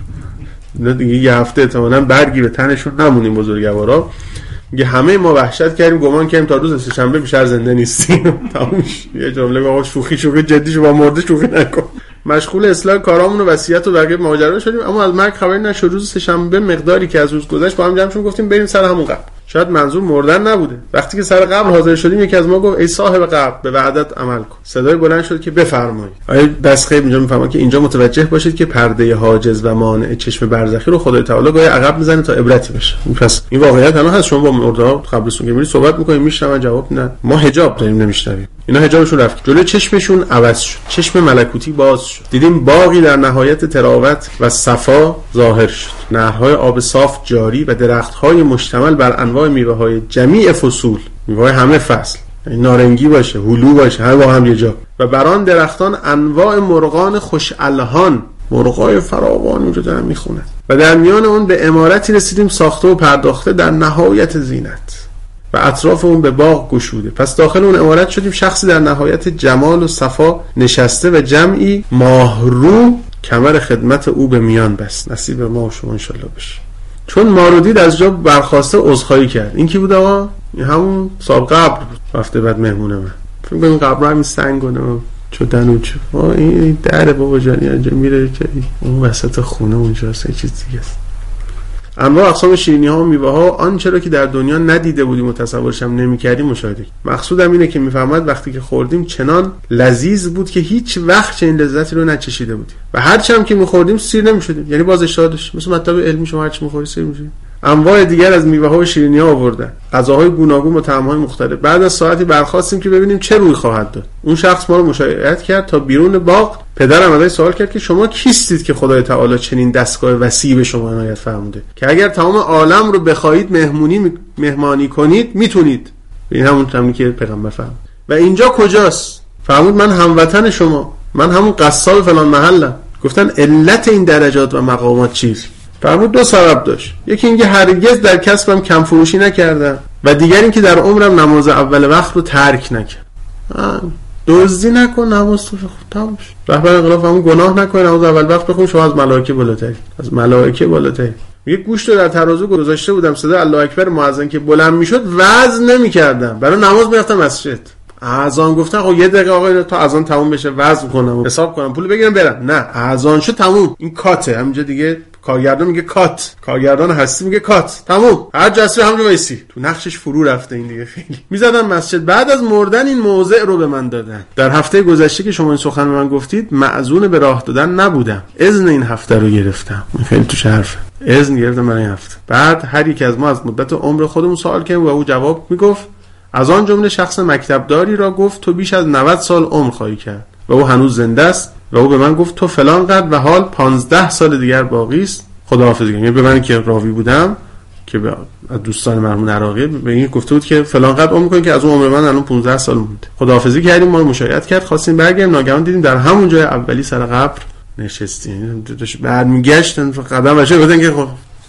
نه دیگه یه هفته احتمالاً برگی به تنشون نمونیم بزرگوارا. میگه همه ما وحشت کردیم، گمان کردیم تا روز سه‌شنبه بیشتر زنده نیستیم. تمومش. یه جمله آقا شوخی شوخی جدیشو با مرده شوخی نکن. مشغول اصلاح کارامون و وصیت و بقیه ماجرا شدیم، اما از مرگ خبری نشد. روز سه‌شنبه مقداری که از روز گذشت با هم جمع شدیم گفتیم بریم سر همون قبر. شاید منظور مردن نبوده. وقتی که سر قبر حاضر شدیم یکی از ما گفت ای صاحب قبر به وعدت عمل کن. صدای بلند شد که بفرمایید. آیه بس خیلی اینجا میفهمم که اینجا متوجه باشید که پرده حاجز و مانع چشم برزخی رو خدای تعالی گاهی عقب میزنه تا عبرتی بشه. پس این واقعیت الان هست. شما با مردا قبرستون که میرید صحبت میکنید میشنون جواب نه. ما حجاب داریم نمیشنویم. اینا حجابشون رفت. جلوی چشمشون عوض شد. چشم ملکوتی باز شد. دیدیم باغی در نهایت تراوت و صفا ظاهر شد. نهرهای آب صاف جاری و درخت‌های مشتمل بر انواع میوه‌های جمیع فصول، میوه‌های همه فصل، نارنگی باشه، هلو باشه، هر با هم یه جا، و بر آن درختان انواع مرغان خوش الحان، مرغای فراوان اونجا دارن میخونن. و در میان اون به عمارتی رسیدیم ساخته و پرداخته در نهایت زینت و اطراف اون به باغ گشوده. پس داخل اون عمارت شدیم، شخصی در نهایت جمال و صفا نشسته و جمعی ماهرو کمر خدمت او به میان بست. نصیب ما و شما انشالله بشه. چون ما رو دید از جا برخاسته عذرخواهی کرد. این کی بود آقا؟ این همون صاحب قبر بود. هفته بعد مهمونه من. فکر کنم قبر همین سنگونه و چدن و چه. این در بابا جانی اینجا میره که اون وسط خونه اونجاست، یه چیز دیگه است. انواع اقسام شیرینی ها و میوه ها آنچه را که در دنیا ندیده بودیم و تصورش هم نمی‌کردیم مشاهده. مقصودم اینه که میفهمد وقتی که خوردیم چنان لذیذ بود که هیچ وقت چنین لذتی رو نچشیده بودیم و هر چم که می‌خوردیم سیر نمی‌شدیم، یعنی باز اشتها داشت. مثل مطلب علمی شما هر چی می‌خوری سیر می‌شی. انواع دیگر از میوه ها و شیرینی ها آوردن، غذاهای گوناگون و طعم‌های مختلف. بعد از ساعتی برخاستیم که ببینیم چه روی خواهد داد. اون شخص ما رو مشایعت کرد تا بیرون باغ. پدرم ازش سوال کرد که شما کیستید که خدای تعالی چنین دستگاه وسیع به شما عنایت فرموده که اگر تمام عالم رو بخواید مهمونی مهمانی کنید میتونید؟ این همون چیزی که پیغمبر فرمود. و اینجا کجاست؟ فرمود من هموطن شما، من همون قصاب فلان محلم. گفتن علت این درجات و مقامات چیست؟ فرمود دو سبب داشت. یکی اینکه هرگز در کسبم کم فروشی نکردم و دیگر اینکه در عمرم نماز اول وقت رو ترک نکردم. دزدی نکن، نماز تو خود تموم شد. رهبر انقلاب همون گناه نکن، نماز اول وقت بخون، شما از ملائکه بالاتری، از ملائکه بالاتری. میگه گوشت رو در ترازو گذاشته بودم، صدای الله اکبر مؤذن که بلند میشد وزن نمیکردم، برای نماز میرفتم مسجد. اذان گفتن خب یه دقیقه آقا تا اذان تموم بشه وزن کنم حساب کنم پول بگیرم برم. نه، اذان شد تموم. این کاته. همینجا دیگه کارگردان میگه کات، کارگردان هستی میگه کات، تموم. هر جسری همونجا وایسی. تو نقشش فرو رفته این دیگه. خیلی میزدن مسجد. بعد از مردن این موضع رو به من دادن. در هفته گذشته که شما این سخن به من گفتید معزون به راه دادن نبودم، اذن این هفته رو گرفتم. خیلی تو حرف اذن گرفتم برای این هفته. بعد هر یک از ما از مدت عمر خودمون سوال کردیم و او جواب میگفت. از آن جمله شخص مکتبداری را گفت تو بیش از نود سال عمر خواهی کرد و او هنوز زنده است و او به من گفت تو فلان قد و حال پانزده سال دیگر باقی است، خداحافظی. یعنی به من که راوی بودم که به دوستان مرحوم نراقی به این گفته بود که فلان قد عمر کنید که از اون عمر من الان پانزده سال مونده. خداحافظی کردیم، ما رو مشایعت کرد، خواستیم برگردیم، ناگهان دیدیم در همون جای اولی سر قبر نشستیم. داشت برمیگشتن قدم بشه گفتن که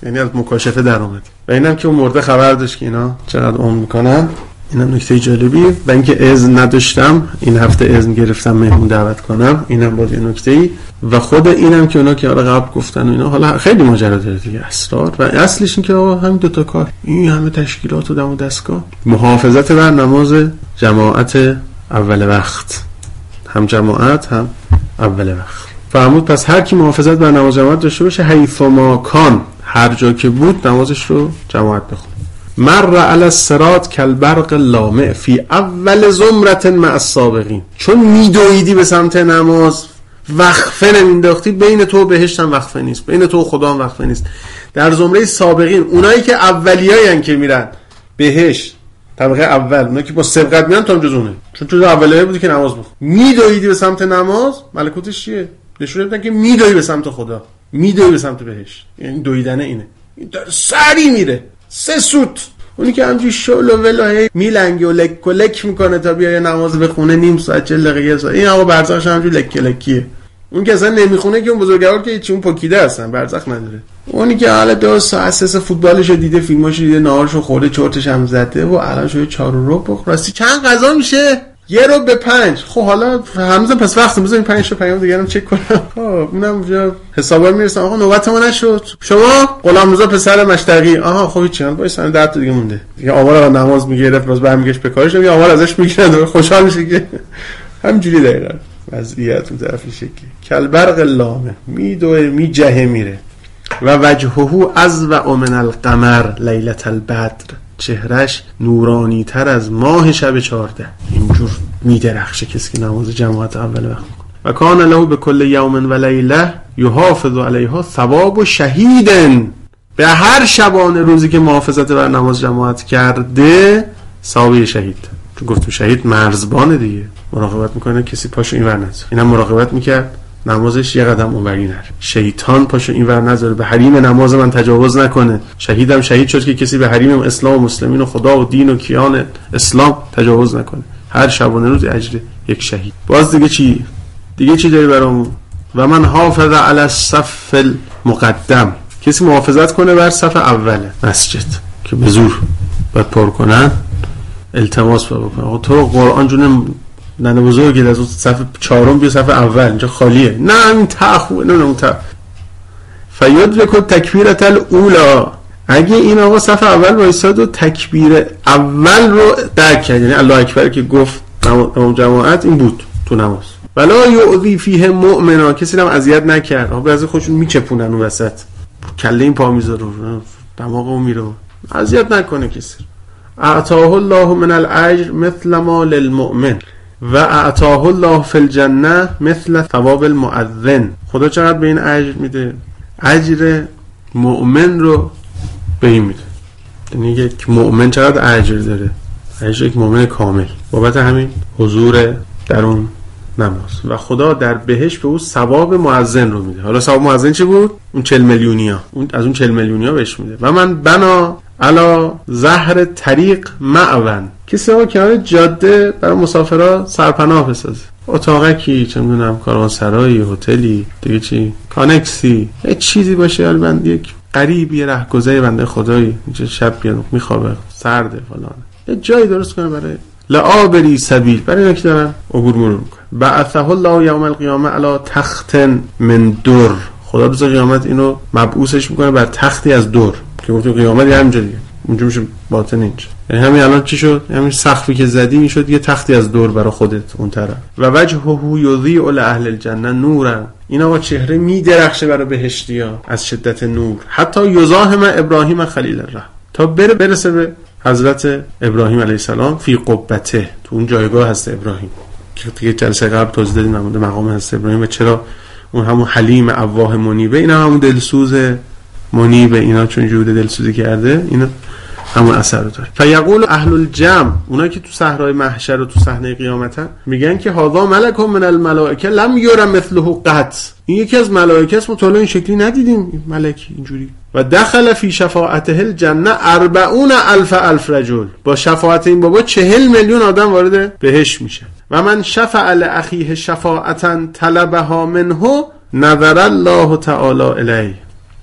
یعنی از مکاشفه در اومد. و اینم که اون مرده خبر داشت که اینا چقدر عمر میکنن. اینم نکته جالبی. و اینکه اذن نداشتم این هفته اذن گرفتم مهمون دعوت کنم، اینم بود یه نکته‌ای. و خود اینم که اونا که حالا قبل گفتن و اینا، حالا خیلی ماجرا داره دیگه، اسرار. و اصلش این که آقا همین دو تا کار، این همه تشکیلات و دم و دستگاه، محافظت بر نماز جماعت اول وقت، هم جماعت هم اول وقت. فرمود پس هر کی محافظت بر نماز جماعت داشته باشه، حیثما کان، هر جا که بود نمازش رو جماعت بخونه. مر علی الصراط کالبرق اللامع فی اول زمرة مع السابقین. چون میدویدی به سمت نماز، وقفه نمینداختی، بین تو و بهشت هم وقفه نیست، بین تو و خدا هم وقفه نیست. در زمره سابقین، اونایی که اولیایی که میرن بهشت، طبقه اول، اونایی که با سبقت میان، تو هم جز اونه، چون تو اولیایی بودی که نماز بخون. میدویدی به سمت نماز، ملکوتش چیه؟ نشون میدن که میدوی به سمت خدا، میدوی به سمت بهشت. یعنی دویدن اینه، این در سری میره سه سوت. اونی که همجوری شل و ولایه میلنگه و لک و لک میکنه تا بیای نماز بخونه نیم ساعت چهل دقیقه ساعت، این آقا برزخش همجوری لک لکیه. اون که اصلا نمیخونه که اون بزرگوار که چون پوکیده هستن، برزخ نداره. اونی که حالا دو ساعت اساس فوتبالشو دیده، فیلماشو دیده، نهارشو خورده، چرتش هم زده و الان شده چهار و ربع. راستی چند غذا میشه؟ یه رو به پنج. خب حالا همزن پس وقت بزنیم پنج تا پیام دیگه هم چک کنم. خب اونم اونجا حسابا میرسم. آقا نوبت ما نشد. شما غلامرضا پسر مشتقی. آها خب چی هم وایس ده تا دیگه مونده. دیگه آمار نماز میگرفت، باز برمیگشت به کارش، میگه آمار ازش میگیرن، خوشحال میشه که همینجوری دقیقاً وضعیت اون طرف شکلی. کالبرق اللامع، میدوه میجه میره. و وجهه اضوء من القمر لیلة البدر، چهرش نورانی تر از ماه شب چهارده. اینجور میدرخشه کسی که نماز جماعت اول وقت میکنه. و کان له به کل یوم و لیله یحافظ علیها ثواب شهیدن، به هر شبانه روزی که محافظت بر نماز جماعت کرده ثواب شهید. چون گفتم شهید مرزبانه دیگه، مراقبت میکنه کسی پاشو اینور نذاره. اینم مراقبت میکرد نمازش یه قدم اونوری نره، شیطان پاشو اینور نذاره، به حریم نماز من تجاوز نکنه. شهیدم شهید شد که کسی به حریم اسلام و مسلمین و خدا و دین و کیان اسلام تجاوز نکنه. هر شبانه روز اجر یک شهید. باز دیگه چی دیگه چی داری برامون؟ و من حافظ علی الصف المقدم، کسی محافظت کنه بر صف اول مسجد که به زور باید پر کنن، التماس بکنه آقا تو قرآن جون ننه بزرگی از اون صف چهارم بیا صف اول، اینجا خالیه. نه این تخو نه اون تا فیدرک تکبیرة الاولی، اگه این آقا صف اول وایساد و تکبیر اول رو درک کرد، یعنی الله اکبر که گفت تمام جماعت این بود تو نماز، ولا یؤذی فیه مؤمنا، کسی هم اذیت نکرد. آقا بعضی خودشون میچپونن اون وسط، کله این پا میذاره دماغو میره، اذیت نکنه کسی. اعطاه الله من الاجر مثل ما للمؤمن و اعطاه الله فی الجنه مثل ثواب المؤذن. خدا چقدر به این اجر میده؟ اجر مؤمن رو به این میده. یعنی یک مؤمن چقدر اجر داره؟ اجر یک مؤمن کامل بابت همین حضور در اون نماز. و خدا در بهشت به اون ثواب مؤذن رو میده. حالا ثواب مؤذن چی بود؟ اون چهل میلیونیا، اون از اون چهل میلیونیا بهش میده. و من بنا علا ظهر طریق معون، کسی ها کنار جاده برای مسافرها سرپناه بسازه، اتاقکی، چه میدونم کاروانسرایی، هتلی، دیگه چی، کانکسی، یه چیزی باشه. البته یک غریب، یه رهگذر بنده خدایی اینجا شب بیاد میخوابه، سرده فلان، یه جایی درست کنه برای لعابری سبیل، برای اینا که دارن عبور مرور میکنه. بعثه الله یوم القیامه علی تخت من در، خدا روز قیامت اینو مبعوثش میکنه بر تختی از در، که گفتیم قیامت یه همینجا دیگه، اونجا میشه باطن اینجا. یعنی همین الان چی شد؟ همین سقفی که زدی میشد یه تختی از دور برای خودت اون طرف. و وجهه یضیء لاهل الجنه نورا، اینا با چهره میدرخشه برای بهشتیا از شدت نور. حتی یزاحم ابراهیم خلیل الرحمن، تا بره برسه به حضرت ابراهیم علیه السلام فی قبته، تو اون جایگاه هست ابراهیم که دیگه جلسه قبل توضیح دادیم نمونده مقام هست ابراهیم و چرا اون همون حلیم اواه منیبه، اینا همون دلسوز منیبه، اینا چون جود دلسوزی کرده، اینا همون اثر رو داره. فیقول اهل الجمع، اونایی که تو صحرای محشر و تو صحنه قیامتن، میگن که هذا ملک من الملائکه لم یرى مثله قط، این یکی از ملائکه است، ما تا این شکلی ندیدیم ملک اینجوری. و دخل فی شفاعته الجنه اربعون الف الف رجل، با شفاعت این بابا چهل میلیون آدم وارد بهشت میشه. و من شفع لاخیه شفاعتا طلبها منه نظر الله تعالی الیه،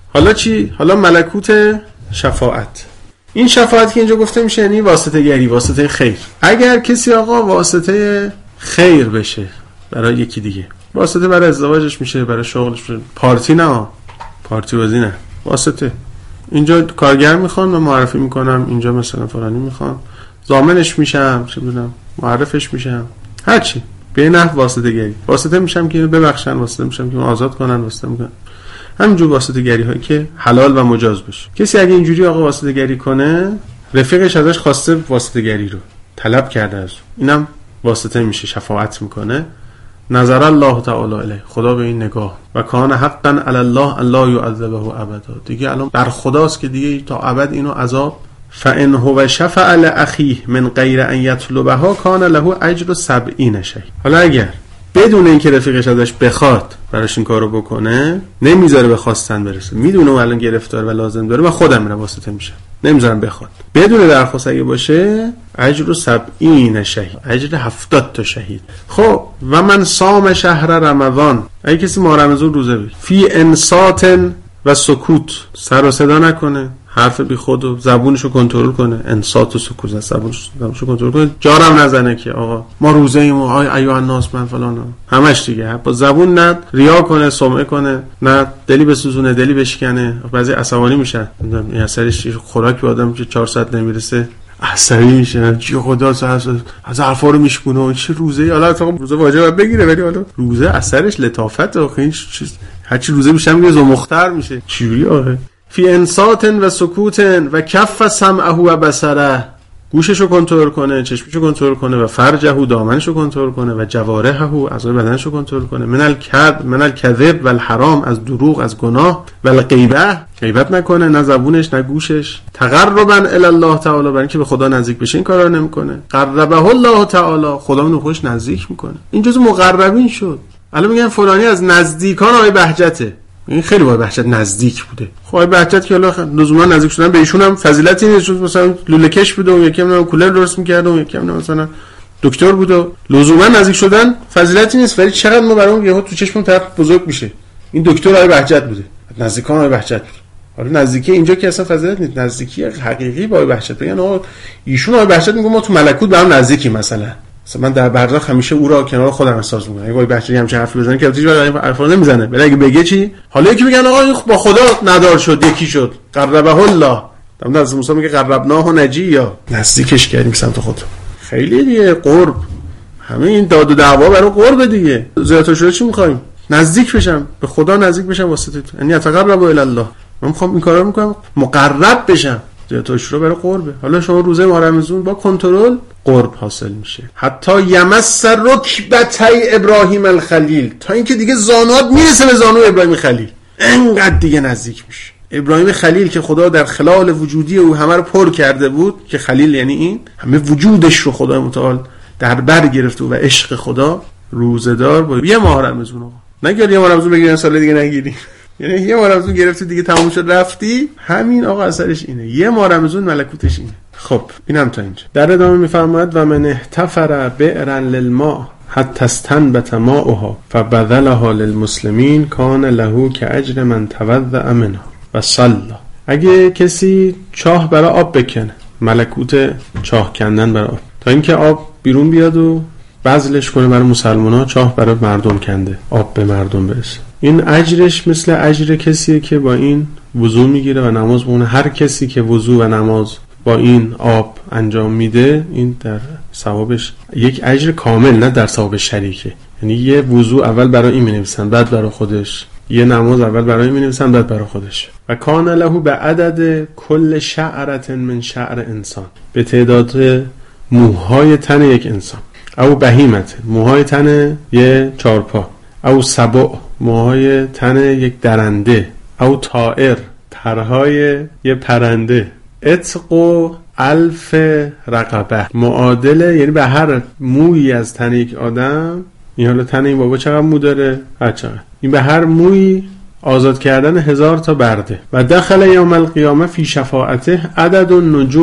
حالا چی؟ حالا ملکوت شفاعت. این شفاعت که اینجا گفته میشه یعنی واسطه گری، واسطه خیر. اگر کسی آقا واسطه خیر بشه برای یکی دیگه، واسطه برای ازدواجش میشه، برای شغلش میشه، پارتی نه، پارتی بازی نه، واسطه اینجا کارگر میخوان و معرفی میکنم، اینجا مثلا فلانی میخوان ضامنش میشم، چه بدونم معرفش میشم، هرچی به نحو واسطه گری. واسطه میشم که اینو ببخشن، واسطه میشم که اینو آزاد کنن، واسطه میکنن. همینجور واسطه گری هایی که حلال و مجاز بشه. کسی اگه اینجوری آقا واسطه گری کنه، رفیقش ازش خواسته واسطه گری رو طلب کرده از اینم واسطه میشه، شفاعت میکنه. نظر الله تعالی علیه، خدا به این نگاه، و کان حقا علی الله ان لا یعذبه ابدا، دیگه الان بر خداست که دیگه تا ابد اینو عذاب. فان هو شفع لاخیه من غیر ان یطلبها کان له اجر سبعین شهید. حالا اگر بدون اینکه رفیقش ازش بخواد براش این کارو بکنه، نمیذاره به خواستن برسه، میدونه الان گرفتار و لازم داره، من خودم میرم واسطه میشم، نمیذارم بخواد، بدون درخواست اگه باشه اجر سبعین شهید، اجر هفتاد تا شهید. خب و من صام شهر رمضان، اگه کسی ماه رمضان روزه بگیره، فی انصات و سکوت، سر و صدا نکنه، حرف بی خود و زبونشو کنترل کنه، انصات و سکوت، زبونشو کنترل کنه، جارم نزنه که آقا ما روزه ایم و آی ایوه الناس من فلانا، همش دیگه با زبون نه ریا کنه، سمعه کنه، نه دلی بسوزونه، دلی بشکنه. بعضی عصبانی میشن، این اثرش خوراک به آدم که چهار ساعت نمیرسه عصبی میشه، چی خدا از حرفا رو میشکونه، چه روزه. حالا تا روزه واجب بگیره، ولی حالا روزه اثرش لطافت آخه، این چیز هرچی روزه میشه میگه زمختر میشه. چوری آخه فی انصات و سکوت و کف سمعه و بصره، گوششو کنترل کنه، چشمشو کنترل کنه، و فرجهو، دامنشو کنترل کنه، و جوارحهو، اعضای بدنشو کنترل کنه، من الکذب من الکذب و الحرام، از دروغ، از گناه، و الغیبه، غیبت نکنه، نه زبونش نه گوشش، تقربا الی الله تعالی، برای اینکه به خدا نزدیک بشه این کارا نمیکنه، قربه الله تعالی، خدا اونو خوش نزدیک میکنه. این جزء مقربین شد. الان میگن فلانی از نزدیکان آقای بهجته، این خیلی با بهجت نزدیک بوده. خب آقای بهجت که حالا لزوما نزدیک شدن به ایشون هم فضیلتی نیست، مثلا لوله کش بوده و یکی هم کولر درست می‌کرد و یکی هم مثلا دکتر بوده، لزوما نزدیک شدن فضیلتی نیست، ولی چقدر ما برام یهو تو چشمم طرف بزرگ میشه، این دکتر آقای بهجت بوده، نزدیکان آقای بهجت بود. حالا نزدیکی اینجا که اصلا فضیلت نیست، نزدیکی حقیقی با آقای بهجت. بگن آقا ایشون آقای بهجت میگه ما تو ملکوت به هم نزدیکی، مثلا مثلا من در برزخ همیشه او را کنار خودم احساس می‌کنم. اگه بچه‌ای همچین حرفی بزنه که البته هیچ وقت حرفا نمیزنه، ولی اگه بگه چی؟ حالا یکی میگن آقا این با خدا ندار شد، یکی شد، قربه الله. در از موسی میگه قربناه و نجی، یا نزدیکش کردیم سمت خود. خیلی دیگه قرب، همه این داد و دعوا برای قرب دیگه. زیادت شده چی می‌خوایم؟ نزدیک بشم به خدا، نزدیک بشم واسطه تو، یعنی اتقرب الی الله. من می‌خوام این کارا رو می‌کنم مقرب بشم، زیادت شده برای قربه. حالا شما روزه ماه رمضان با کنترل قرب حاصل میشه. حتی یمس رکبتای ابراهیم الخلیل، تا اینکه دیگه زانوات میرسه به زانو ابراهیم خلیل، انقدر دیگه نزدیک میشه. ابراهیم خلیل که خدا در خلال وجودی او همه رو پر کرده بود، که خلیل یعنی این همه وجودش رو خدا متعال در بر گرفته و عشق خدا، روزدار با یه ماه رمضان. آقا نگیر یه ماه رمضان بگیرین سال دیگه نگیری، یعنی یه ماه رمضان گرفتی دیگه تموم شد رفتی، همین آقا اثرش اینه، یه ماه رمضان ملکوتش اینه. خب اینم تا اینجا. در ادامه میفرماید و من احتفر بئرا للماء حتی استنبت ماؤها فبذلها للمسلمین کان له کاجر من توضأ منها و صلی. اگه کسی چاه برای آب بکنه، ملکوت چاه کندن برای آب، تا اینکه آب بیرون بیاد و بذلش کنه برای مسلمان‌ها، چاه برای مردم کنده، آب به مردم برسه، این اجرش مثل اجر کسیه که با این وضو میگیره و نماز بخونه. هر کسی که وضو و نماز با این آب انجام میده، این در ثوابش یک اجر کامل، نه در ثواب شریکه. یعنی یه وضو اول برای این می‌نویسن، بعد برای خودش، یه نماز اول برای این می‌نویسن، بعد برای خودش. و کان له به عدد کل شعرة من شعر انسان، به تعداد موهای تن یک انسان. او بهیمت، موهای تن یه چارپا. او سبع، موهای تن یک درنده. او طائر، پرهای یه پرنده. عتق و الف رقبه، معادله، یعنی به هر مویی از تن یک آدم، این حالا تن این بابا چقدر مو داره، هر چقدر، این به هر مویی آزاد کردن هزار تا برده. و دخل یوم القیامه فی شفاعته عدد النجوم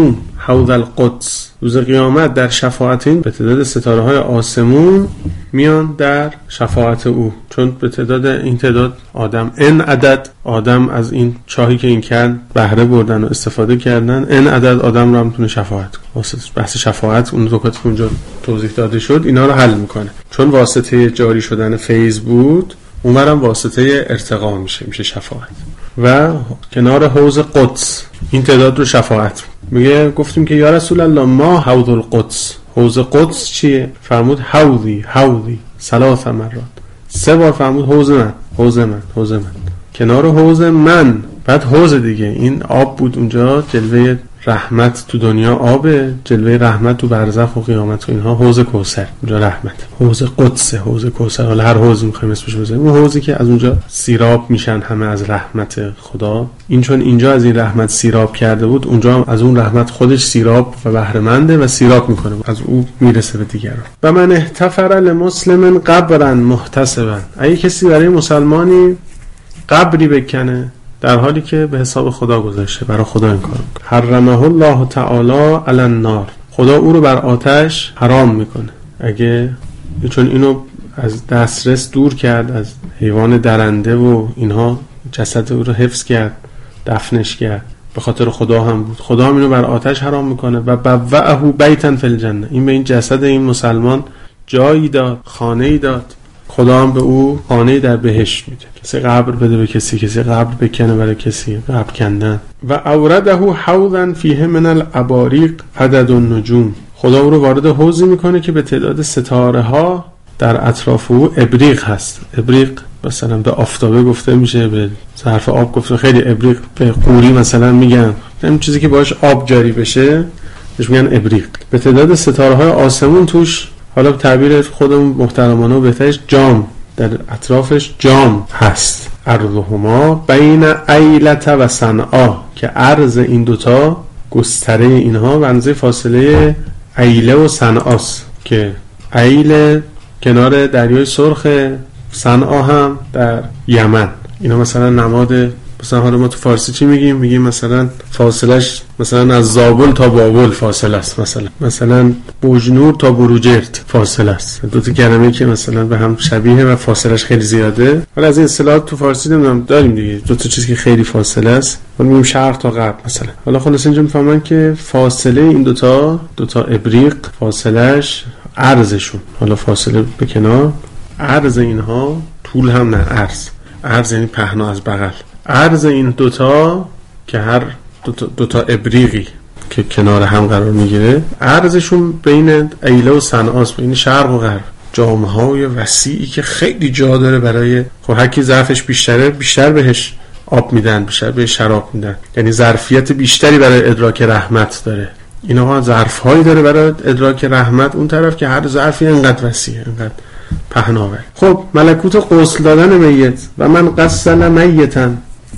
حوض القدس. روز قیامت در شفاعت این به تعداد ستاره های آسمون میان در شفاعت او، چون به تعداد این تعداد آدم ان عدد آدم از این چاهی که این کرد بهره بردن و استفاده کردن، ان عدد آدم رو هم میتونه شفاعت کنه. بحث شفاعت اون نکاتی که اونجا توضیح داده شد اینا رو حل میکنه، چون واسطه جاری شدن فیض بود اونورم واسطه ارتقا میشه میشه شفاعت. و کنار حوض قدس این تعداد رو شفاعت میگه. گفتیم که یا رسول الله ما حوض القدس، حوض قدس چیه؟ فرمود حوضی حوضی ثلاث مرات، سه بار فرمود حوض من حوض من حوض من کنار حوض من. بعد حوض دیگه این آب بود اونجا، جلوه رحمت تو دنیا آبه، جلوه رحمت تو برزخ و قیامت و اینها حوض کوثر، اونجا رحمت. حوض قدس، حوض کوثر، حالا هر حوضی میخوایم اسمش بذاریم، اون حوضی که از اونجا سیراب میشن همه از رحمت خدا. این چون اینجا از این رحمت سیراب کرده بود، اونجا هم از اون رحمت خودش سیراب و بهره منده و سیراب میکنه، از او میرسه به دیگران. و من احتفر لمسلم قبرا محتسبا، اگه کسی برای مسلمانی قبری بکنه در حالی که به حساب خدا گذاشته، برای خدا این کارو حرمه الله تعالی علی النار، خدا او رو بر آتش حرام میکنه. اگه چون اینو از دسترس دور کرد، از حیوان درنده و اینها جسد او رو حفظ کرد، دفنش کرد، به خاطر خدا هم بود، خدا هم اینو بر آتش حرام میکنه. و بوأه بیتا فی الجنه، این به این جسد این مسلمان جایی داد، خانه‌ای داد، خدا هم به او خانه‌ای در بهشت میده. کسی قبر بده به کسی، کسی قبر بکنه برای کسی، قبر کندن. و اورده حوضا فیه من الاباریق عدد النجوم، خدا او رو وارد حوضی میکنه که به تعداد ستاره ها در اطراف او ابریق هست. ابریق مثلا به آفتابه گفته میشه، به ظرف آب گفته، خیلی ابریق به قوری مثلا میگن، همین چیزی که باهاش آب جاری بشه بهش میگن ابریق. به تعداد ستاره های آسمون توش، حالا تعبیر خودمون محترمانه و بهترش جام، در اطرافش جام هست. عرضهما بین ایلت و صنعا، که عرض این دوتا گستره اینها به اندازه فاصله ایله و صنعاست، که ایله کنار دریای سرخ، صنعا هم در یمن. اینا مثلا نماد، مثلا حالا ما تو فارسی چی میگیم؟ میگیم مثلا فاصلش مثلا از زابل تا بابل فاصله است، مثلا مثلا بوجنور تا بروجرد فاصله است. دو تا کلمه که مثلا به هم شبیه و فاصلش خیلی زیاده. حالا از این اصطلاحات تو فارسی نمیدونم داریم دیگه، دو تا چیزی که خیلی فاصله است، ما میگیم شرق تا غرب مثلا. حالا خلاص اینجا میفهمن که فاصله این دو تا دو تا ابریق فاصلش عرضشون، حالا فاصله به کنار، عرض اینها، طول هم نه، عرض عرض یعنی پهنا از بغل، عرض این دوتا که هر دوتا, دوتا ابریقی که کنار هم قرار میگیره، عرضشون بین ایله و صنعاست، بین شرق و غرب، جامهای وسیعی که خیلی جا داره برای، خب هر کی ظرفش بیشتره بیشتر بهش آب میدن، بیشتر بهش شراب میدن، یعنی ظرفیت بیشتری برای ادراک رحمت داره. اینها ظرفهایی داره برای ادراک رحمت، اون طرف که هر ظرفی انقدر وسیعه، انقدر پهناور. خب ملکوت غسل دادن میت. و من غسل میتا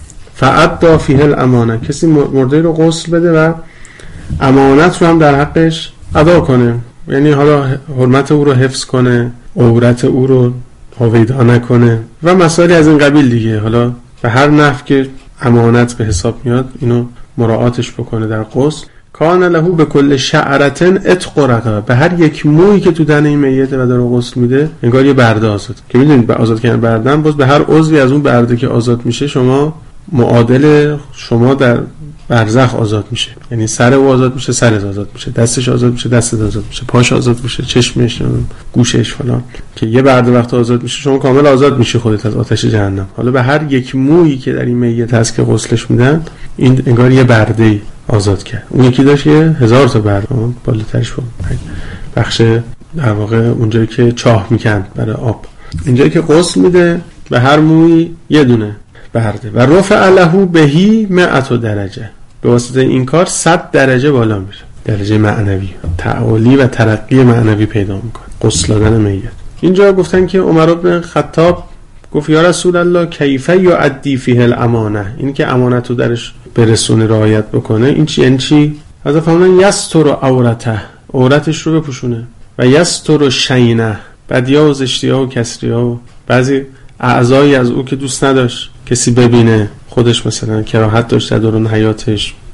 فأدى فیه الامانه، کسی مرده رو غسل بده و امانت رو هم در حقش ادا کنه، یعنی حالا حرمت او رو حفظ کنه، عورت او رو هویدا نکنه و مسائل از این قبیل دیگه. حالا به هر نحو که امانت به حساب میاد اینو مراعاتش بکنه در غسل. کان له به کل شعرتن اتق رقبه، به هر یک مویی که تو تن این میته و داره غسل میده انگار یه برده آزاد، که میدونید به آزاد کردن بردن باز به هر عضوی از اون برده که آزاد میشه شما معادل شما در برزخ آزاد میشه، یعنی سر او آزاد میشه، سرت آزاد میشه، دستش آزاد میشه، دستت آزاد میشه، پاش آزاد میشه، چشمش، گوشش فلان، که یه برده وقت آزاد میشه شما کامل آزاد میشه خودت از آتش جهنم. حالا به هر یک مویی که در این میت هست که غسلش میدن این انگار یه برده آزاد کرد. اون یکی داشت یه هزار تا برده بالاترش بود، بخش در واقع اونجایی که چاه میکند برای آب، اینجایی که غسل میده به هر موی یه دونه برده. و رفع له بهی مئة درجه، به واسطه این کار صد درجه بالا میره، درجه معنوی، تعالی و ترقی معنوی پیدا میکنه غسل دادن میت. اینجا گفتن که عمر بن خطاب گفت یا رسول الله کیف یعدی فیه الامانه، این که امانت رو درش برسونه رعایت بکنه، این چی یعنی چی؟ حضرت فرمودن یستر عورته، عورتش رو بپوشونه، و یستر شینه، بدیا و زشتیا و کسریا و بعضی اعضایی از او که دوست نداشت کسی ببینه، خودش مثلا کراهت داشت در دوران حیاتش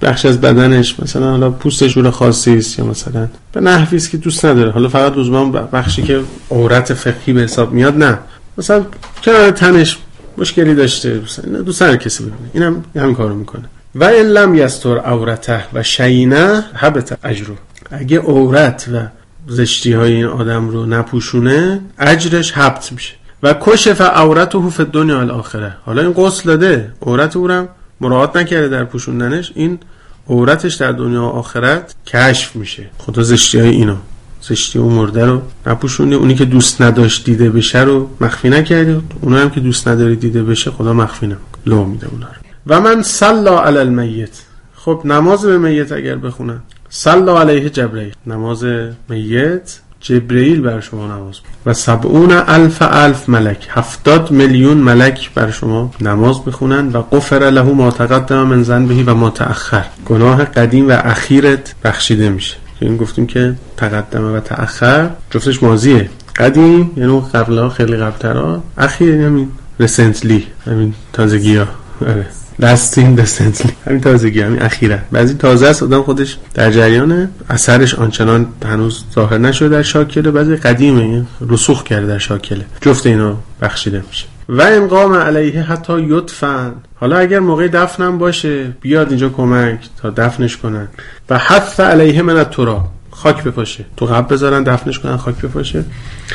بخش از بدنش مثلا حالا پوستش رو خاصی است یا مثلا به نحوی است که دوست نداره، حالا فقط لزوما بخشی که عورت فقهی به حساب میاد، نه مثلا کنار تنش مشکلی داشته دوست نداره کسی ببینه، اینم همین کارو میکنه. و ان لم یستر عورته و شینه حبط اجره، اگه عورت و زشتی های این آدم رو نپوشونه اجرش حبط میشه. و کشف عورته فی الدنیا والآخره، حالا این غسل داده، عورت او رو مراعات نکرده در پوشوندنش، این عورتش در دنیا و آخرت کشف میشه. خدا زشتی های اینو، زشتی اون مرده رو نپوشونده، اونی که دوست نداشت دیده بشه رو مخفی نکرده، اونایی هم که دوست نداری دیده بشه خدا مخفی نمیکنه، لو میده اونا رو. و من صلی علی المیت، خب نماز به میت اگر بخونن، صلی علیه جبرئیل، نماز میت جبرئیل بر شما نماز، و سبعون الف الف ملک، هفتاد میلیون ملک بر شما نماز بخونن. و غفر له ما تقدم من ذنبه و ما تأخر، گناه قدیم و اخیرت بخشیده میشه. که این گفتیم که تقدمه و تأخر جفتش ماضیه، قدیم یعنی اون قبلا خیلی قبلترا، اخیر یعنی همین رسنتلی، همین تازگی ها، آره لاستین رسنتلی، همین تازگی، همین اخیرا. بعضی تازه است آدم خودش در جریانه، اثرش آنچنان هنوز ظاهر نشده در شاکله، بعضی قدیمه رسوخ کرده در شاکله، جفت اینا بخشیده میشه. و ان قام علیه حتی یدفن، حالا اگر موقع دفنم باشه بیاد اینجا کمک تا دفنش کنن. و حث علیه من التراب، خاک بپاشه، تو قبر بذارن دفنش کنن، خاک بپاشه.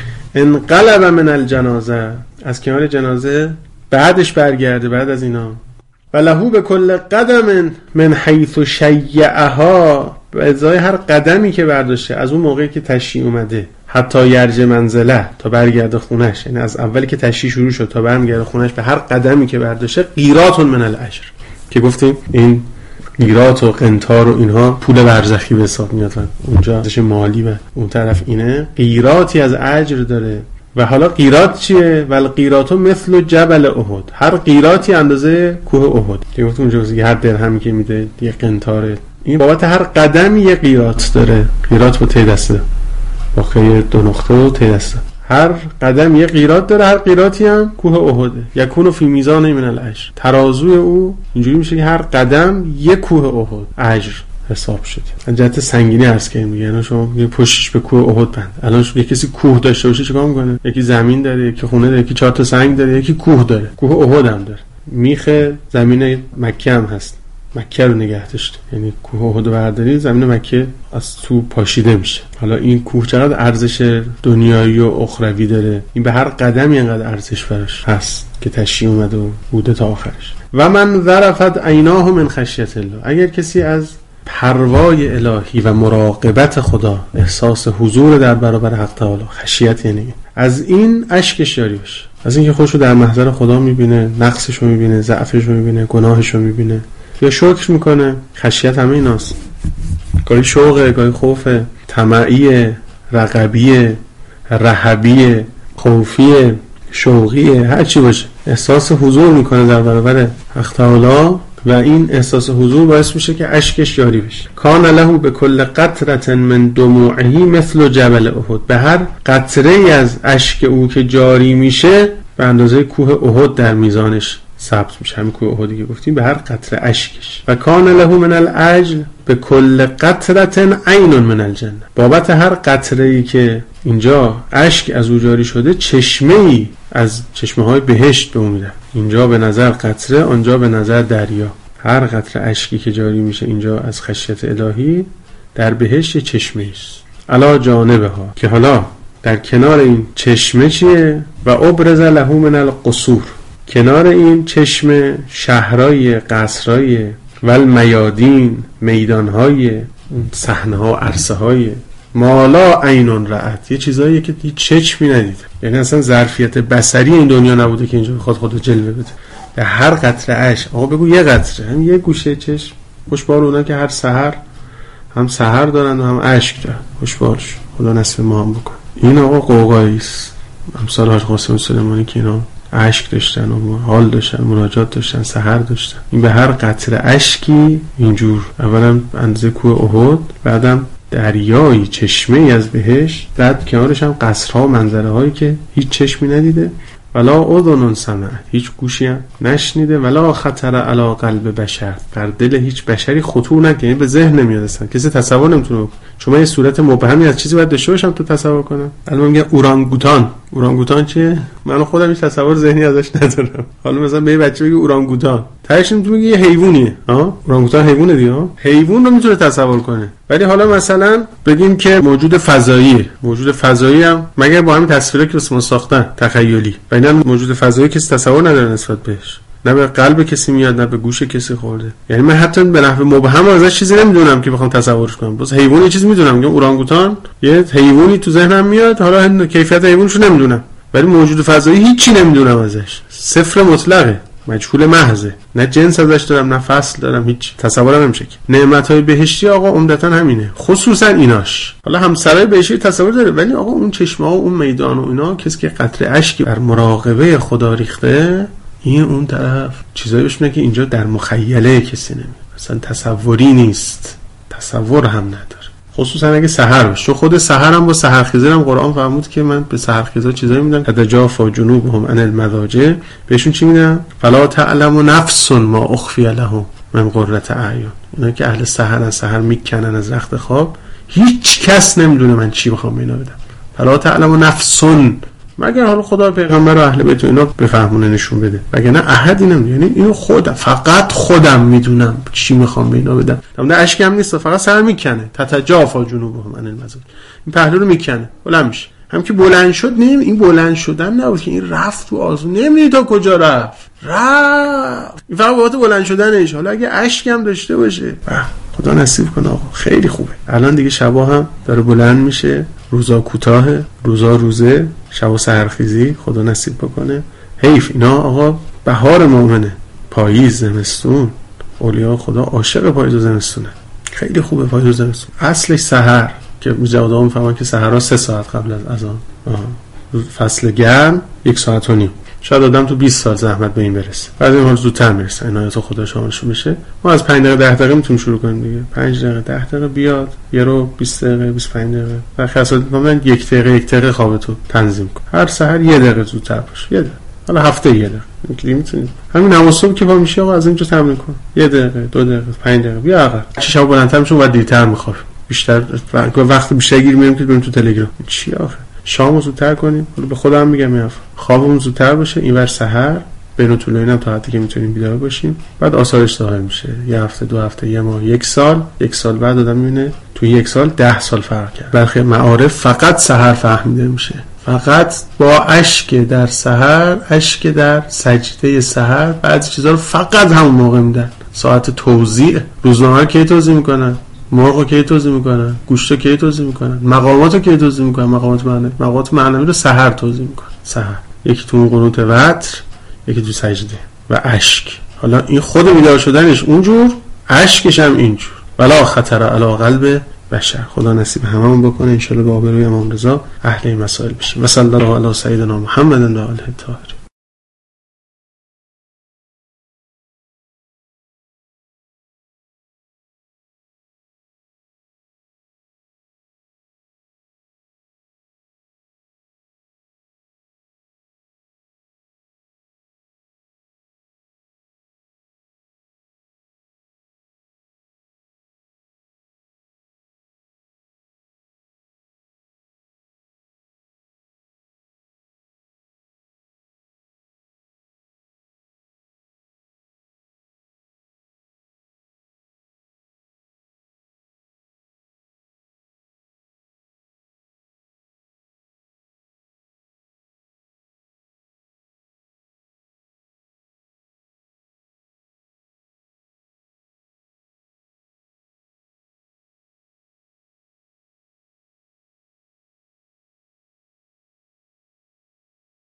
انقلب من الجنازه، از کنار جنازه بعدش برگرده بعد از اینا. و لهو به کل قدم من حیث شیعها، به ازای هر قدمی که برداشته از اون موقعی که تشییع اومده، حتی یرج منزله، تا برگرده خونش، یعنی از اولی که تشییع شروع شد تا برمیگرده خونش، به هر قدمی که برداشته قیراط من الاجر، که گفتیم این قیراط و قنطار و اینها پول برزخی به حساب میاد، اونجا ارزش مالی و اون طرف اینه، قیراطی از اجر داره. و حالا قیراط چیه؟ ول قیراطو مثل جبل احد، هر قیراطی اندازه کوه احد، که گفتم اونجا هر درهمی که میده یه قنطاره، این بابت هر قدمی یه قیراط داره، قیراط با ته دسته، با خیر دو نقطه و ته دسته، هر قدم یه قیراط داره، هر قیراطی هم کوه احده. یکونو فی میزان من الاجر، ترازوی او اینجوری میشه که هر قدم یه کوه احد اجر حساب شد. از جهت سنگینی عرض کردیم، یعنی شما یه پشتش به کوه احد بند، الان یه کسی کوه داشته باشه چیکار میکنه؟ یکی زمین داره، یکی خونه داره، یکی چهار تا سنگ داره، یکی کوه داره، کوه احد هم داره، میخ زمین مکه هم هست، مکه رو نگه داشته، یعنی کوه احد رو برداری زمین مکه از تو پاشیده میشه. حالا این کوه چقدر ارزش دنیایی و اخروی داره، این به هر قدمی اینقدر ارزش براش هست که تشییع اومده و بوده تا آخرش. و من ذرفت عیناه من خشیت الله، اگر کسی از پروای الهی و مراقبت خدا، احساس حضور در برابر حق تعالی، خشیت یعنی از این اشکش جاری بشه، از اینکه خودشو در محضر خدا میبینه، نقصشو میبینه، ضعفشو میبینه، گناهشو میبینه، یا شکر میکنه. خشیت همه ایناست، گاهی شوقه، گاهی خوفه، طمعیه، رغبیه، رهبیه، خوفیه، شوقیه، هر چی باشه، احساس حضور میکنه در برابر حق تعالی و این احساس حضور باعث میشه که اشکش جاری بشه. کان له به کل قطره من دموعه مثل جبل احد، به هر قطره ای از اشک او که جاری میشه به اندازه کوه احد در میزانش ثبت میشه، همین کوه احدی که گفتیم، به هر قطره اشکش. و کان له من الاجر به کل قطره عین من الجنه، بابت هر قطره ای که اینجا اشک از او جاری شده چشمه ای از چشمه های بهشت به اون میده، اینجا به نظر قطره، آنجا به نظر دریا. هر قطره اشکی که جاری میشه اینجا از خشیت الهی در بهشت چشمه است علا جانبه ها، که حالا در کنار این چشمه چیه؟ و ابرز له من القصور، کنار این چشمه شهرهای، قصرهای، والمیادین، میدانهای، صحنه‌ها، عرصه‌های، مالا عینون رأت، یه چیزایی که هیچ چشمی ندید، یعنی اصلا ظرفیت بصری این دنیا نبوده که اینجا بخواد خودو جلوه بده. در هر قطره اش، آقا بگو یه قطره، هم یه گوشه چشم، خوشبال اونا که هر سحر هم سحر دارن و هم اشک دارن، خوشبالش، خدا نصیب ما هم بکن. این آقا قوقاییست، امثال حاج قاسم سلیمانی که اینا اشک داشتن و حال داشتن، مناجات داشتن، سحر داشتن. این به هر قطره اشکی اینجور، اولا اندازه کوه احد، بعدم دریایی، چشمه ای از بهشت، بعد کنارش هم قصرها و منظره هایی که هیچ چشمی ندیده. ولا اذن سمعت، هیچ گوشی هم نشنیده، ولا خطر علی قلب بشر، بر دل هیچ بشری خطور نکنه، به ذهن نمیاد اصلا، کسی تصور نمیتونه. چون من یه صورت مبهمی از چیزی باید داشته باشم تو تصور کنم. الان میگه اورانگوتان، اورانگوتان چیه؟ من خودم هیچ تصور ذهنی ازش ندارم. حالا مثلا به یه بچه بگی اورانگوتان، تهش تو میگه یه حیوانیه، ها اورانگوتان حیوانه دیگه، ها حیوان رو میتونه تصور کنه. ولی حالا مثلا بگیم که موجود فضاییه، موجود فضایی هم مگر با همین تصویری که واسه ساختن تخیلی، و اینا موجود فضایی کسی تصور نداره نسبت بهش، نه به قلب کسی میاد نه به گوش کسی خورده. یعنی من حتی به نحو مبهم ازش چیزی نمیدونم که بخوام تصورش کنم. بس حیوانی یه چیزی میدونم، میگم اورانگوتان یه حیوانی تو ذهنم میاد، حالا کیفیت حیوانشو نمیدونم، ولی موجود فضایی هیچی نمیدونم ازش، صفر مطلقه، مجهول محضه، نه جنس ازش دارم نه فصل دارم، هیچ تصورم نمیشه. نعمت‌های بهشتی آقا عمدتاً همینه، خصوصا ایناش. حالا همسرای بهشتی تصور داره، ولی آقا اون چشمه‌ها و اون میدان و اینا، کسی که قطره اشکی بر مراقبه خدا ریخته، این اون طرف چیزایی بهش میگه که اینجا در مخیله کسی نمیاد، اصلا تصوری نیست، تصور هم نداره. خصوصا اگه سحر باشه، چون خود سحر هم با سحرخیزی هم قرآن فرمود که من به سحرخیزا چیزایی میدم تتجافا جنوبهم عن المضاجع، بهشون چی میدم؟ فلا تعلم نفس ما اخفی لهم من قرة اعین. اینا که اهل سحرن، سحر میکنن از رخت خواب، هیچ کس نمیدونه من چی بخوام اینا بدم. فلا تعلم نفس، مگر حالا خدا پیغمبر و اهل بیت اینا بفهمونه نشون بده، مگر نه احدی نمیدونه. یعنی اینو خودم، فقط خودم میدونم چی میخوام به اینا بدم. نه اشک هم نیست، فقط سر میکنه. تتجافا جنوبهم عن المضاجع، این پهلو رو میکنه، بلند میشه. هم که بلند شد، نیم این بلند شدن نبود که این رفت تو آسمون، نمیدونی تا کجا رفت رفت این فقط بابت بلند شدنش. حالا اگه اشک هم داشته باشه، خدا نصیب کنه آقا، خیلی خوبه. الان دیگه شبا هم داره بلند میشه، روزا کوتاهه، روزا روزه، شبا سحرخیزی، خدا نصیب بکنه. حیف اینا آقا، بهار مومنه، پاییز، زمستون، اولیاء خدا عاشق پاییز و زمستونه، خیلی خوبه پاییز و زمستون. اصلش سحر که مجاهدا میفهمن که سحرها سه ساعت قبل از اذان، فصل گرم یک ساعت و نیم، شاید آدم تو بیست سال زحمت به این برسه، بعد این حال زودتر میرسه، عنایت خدا شاملش بشه. ما از پنج دقیقه ده دقیقه میتونیم شروع کنیم دیگه، پنج دقیقه ده دقیقه بیاد، یه رو بیست دقیقه بیست و پنج دقیقه، و خاصه من یک دقیقه یک دقیقه خوابتو تنظیم کن، هر سحر یه دقیقه زودتر باشه، یه دقیقه، حالا هفته یه دقیقه میتونی میتونی همین نماز صبح که پا میشه آقا از اینجا تمرین کن، یه دقیقه دو دقیقه پنج دقیقه بیا عقب. چه شب بلندتر میشم و دیرتر میخوام، بیشتر وقت بیشتر گیر میاریم که بریم تو تلگرام. چی آخه شامو زودتر کنیم، به خودم میگم میاف خوابمون زودتر باشه، اینور سحر بین طولایی هم تا حدی که میتونیم بیدار باشیم، بعد آثارش ظاهر میشه. یه هفته، دو هفته، یه ماه، یک سال، یک سال بعد آدم میبینه تو یک سال ده سال فرق کرد. برخی معارف فقط سحر فهمیده میشه، فقط با اشک در سحر، اشک در سجده سحر، بعضی چیزا رو فقط همون موقع میدن. ساعت توزیع روزنامه کی توزیع میکنن، مرغو کی توزیع میکنن، گوشتو کی توزیع میکنن، مقاماتو کی توزیع میکنن، مقامات معنوی، مقامات معنوی رو سحر توزیع میکنن. سحر یکی تو قنوت وتر، یکی تو سجده و اشک. حالا این خود بیدار شدنش اونجور، اشکش هم اینجور. ولا خطر علی قلب بشر. خدا نصیب هممون بکنه ان شاء الله به آبروی امام رضا اهل این مسائل بشیم. و صلی الله علی سیدنا محمد و آله الطاهرین.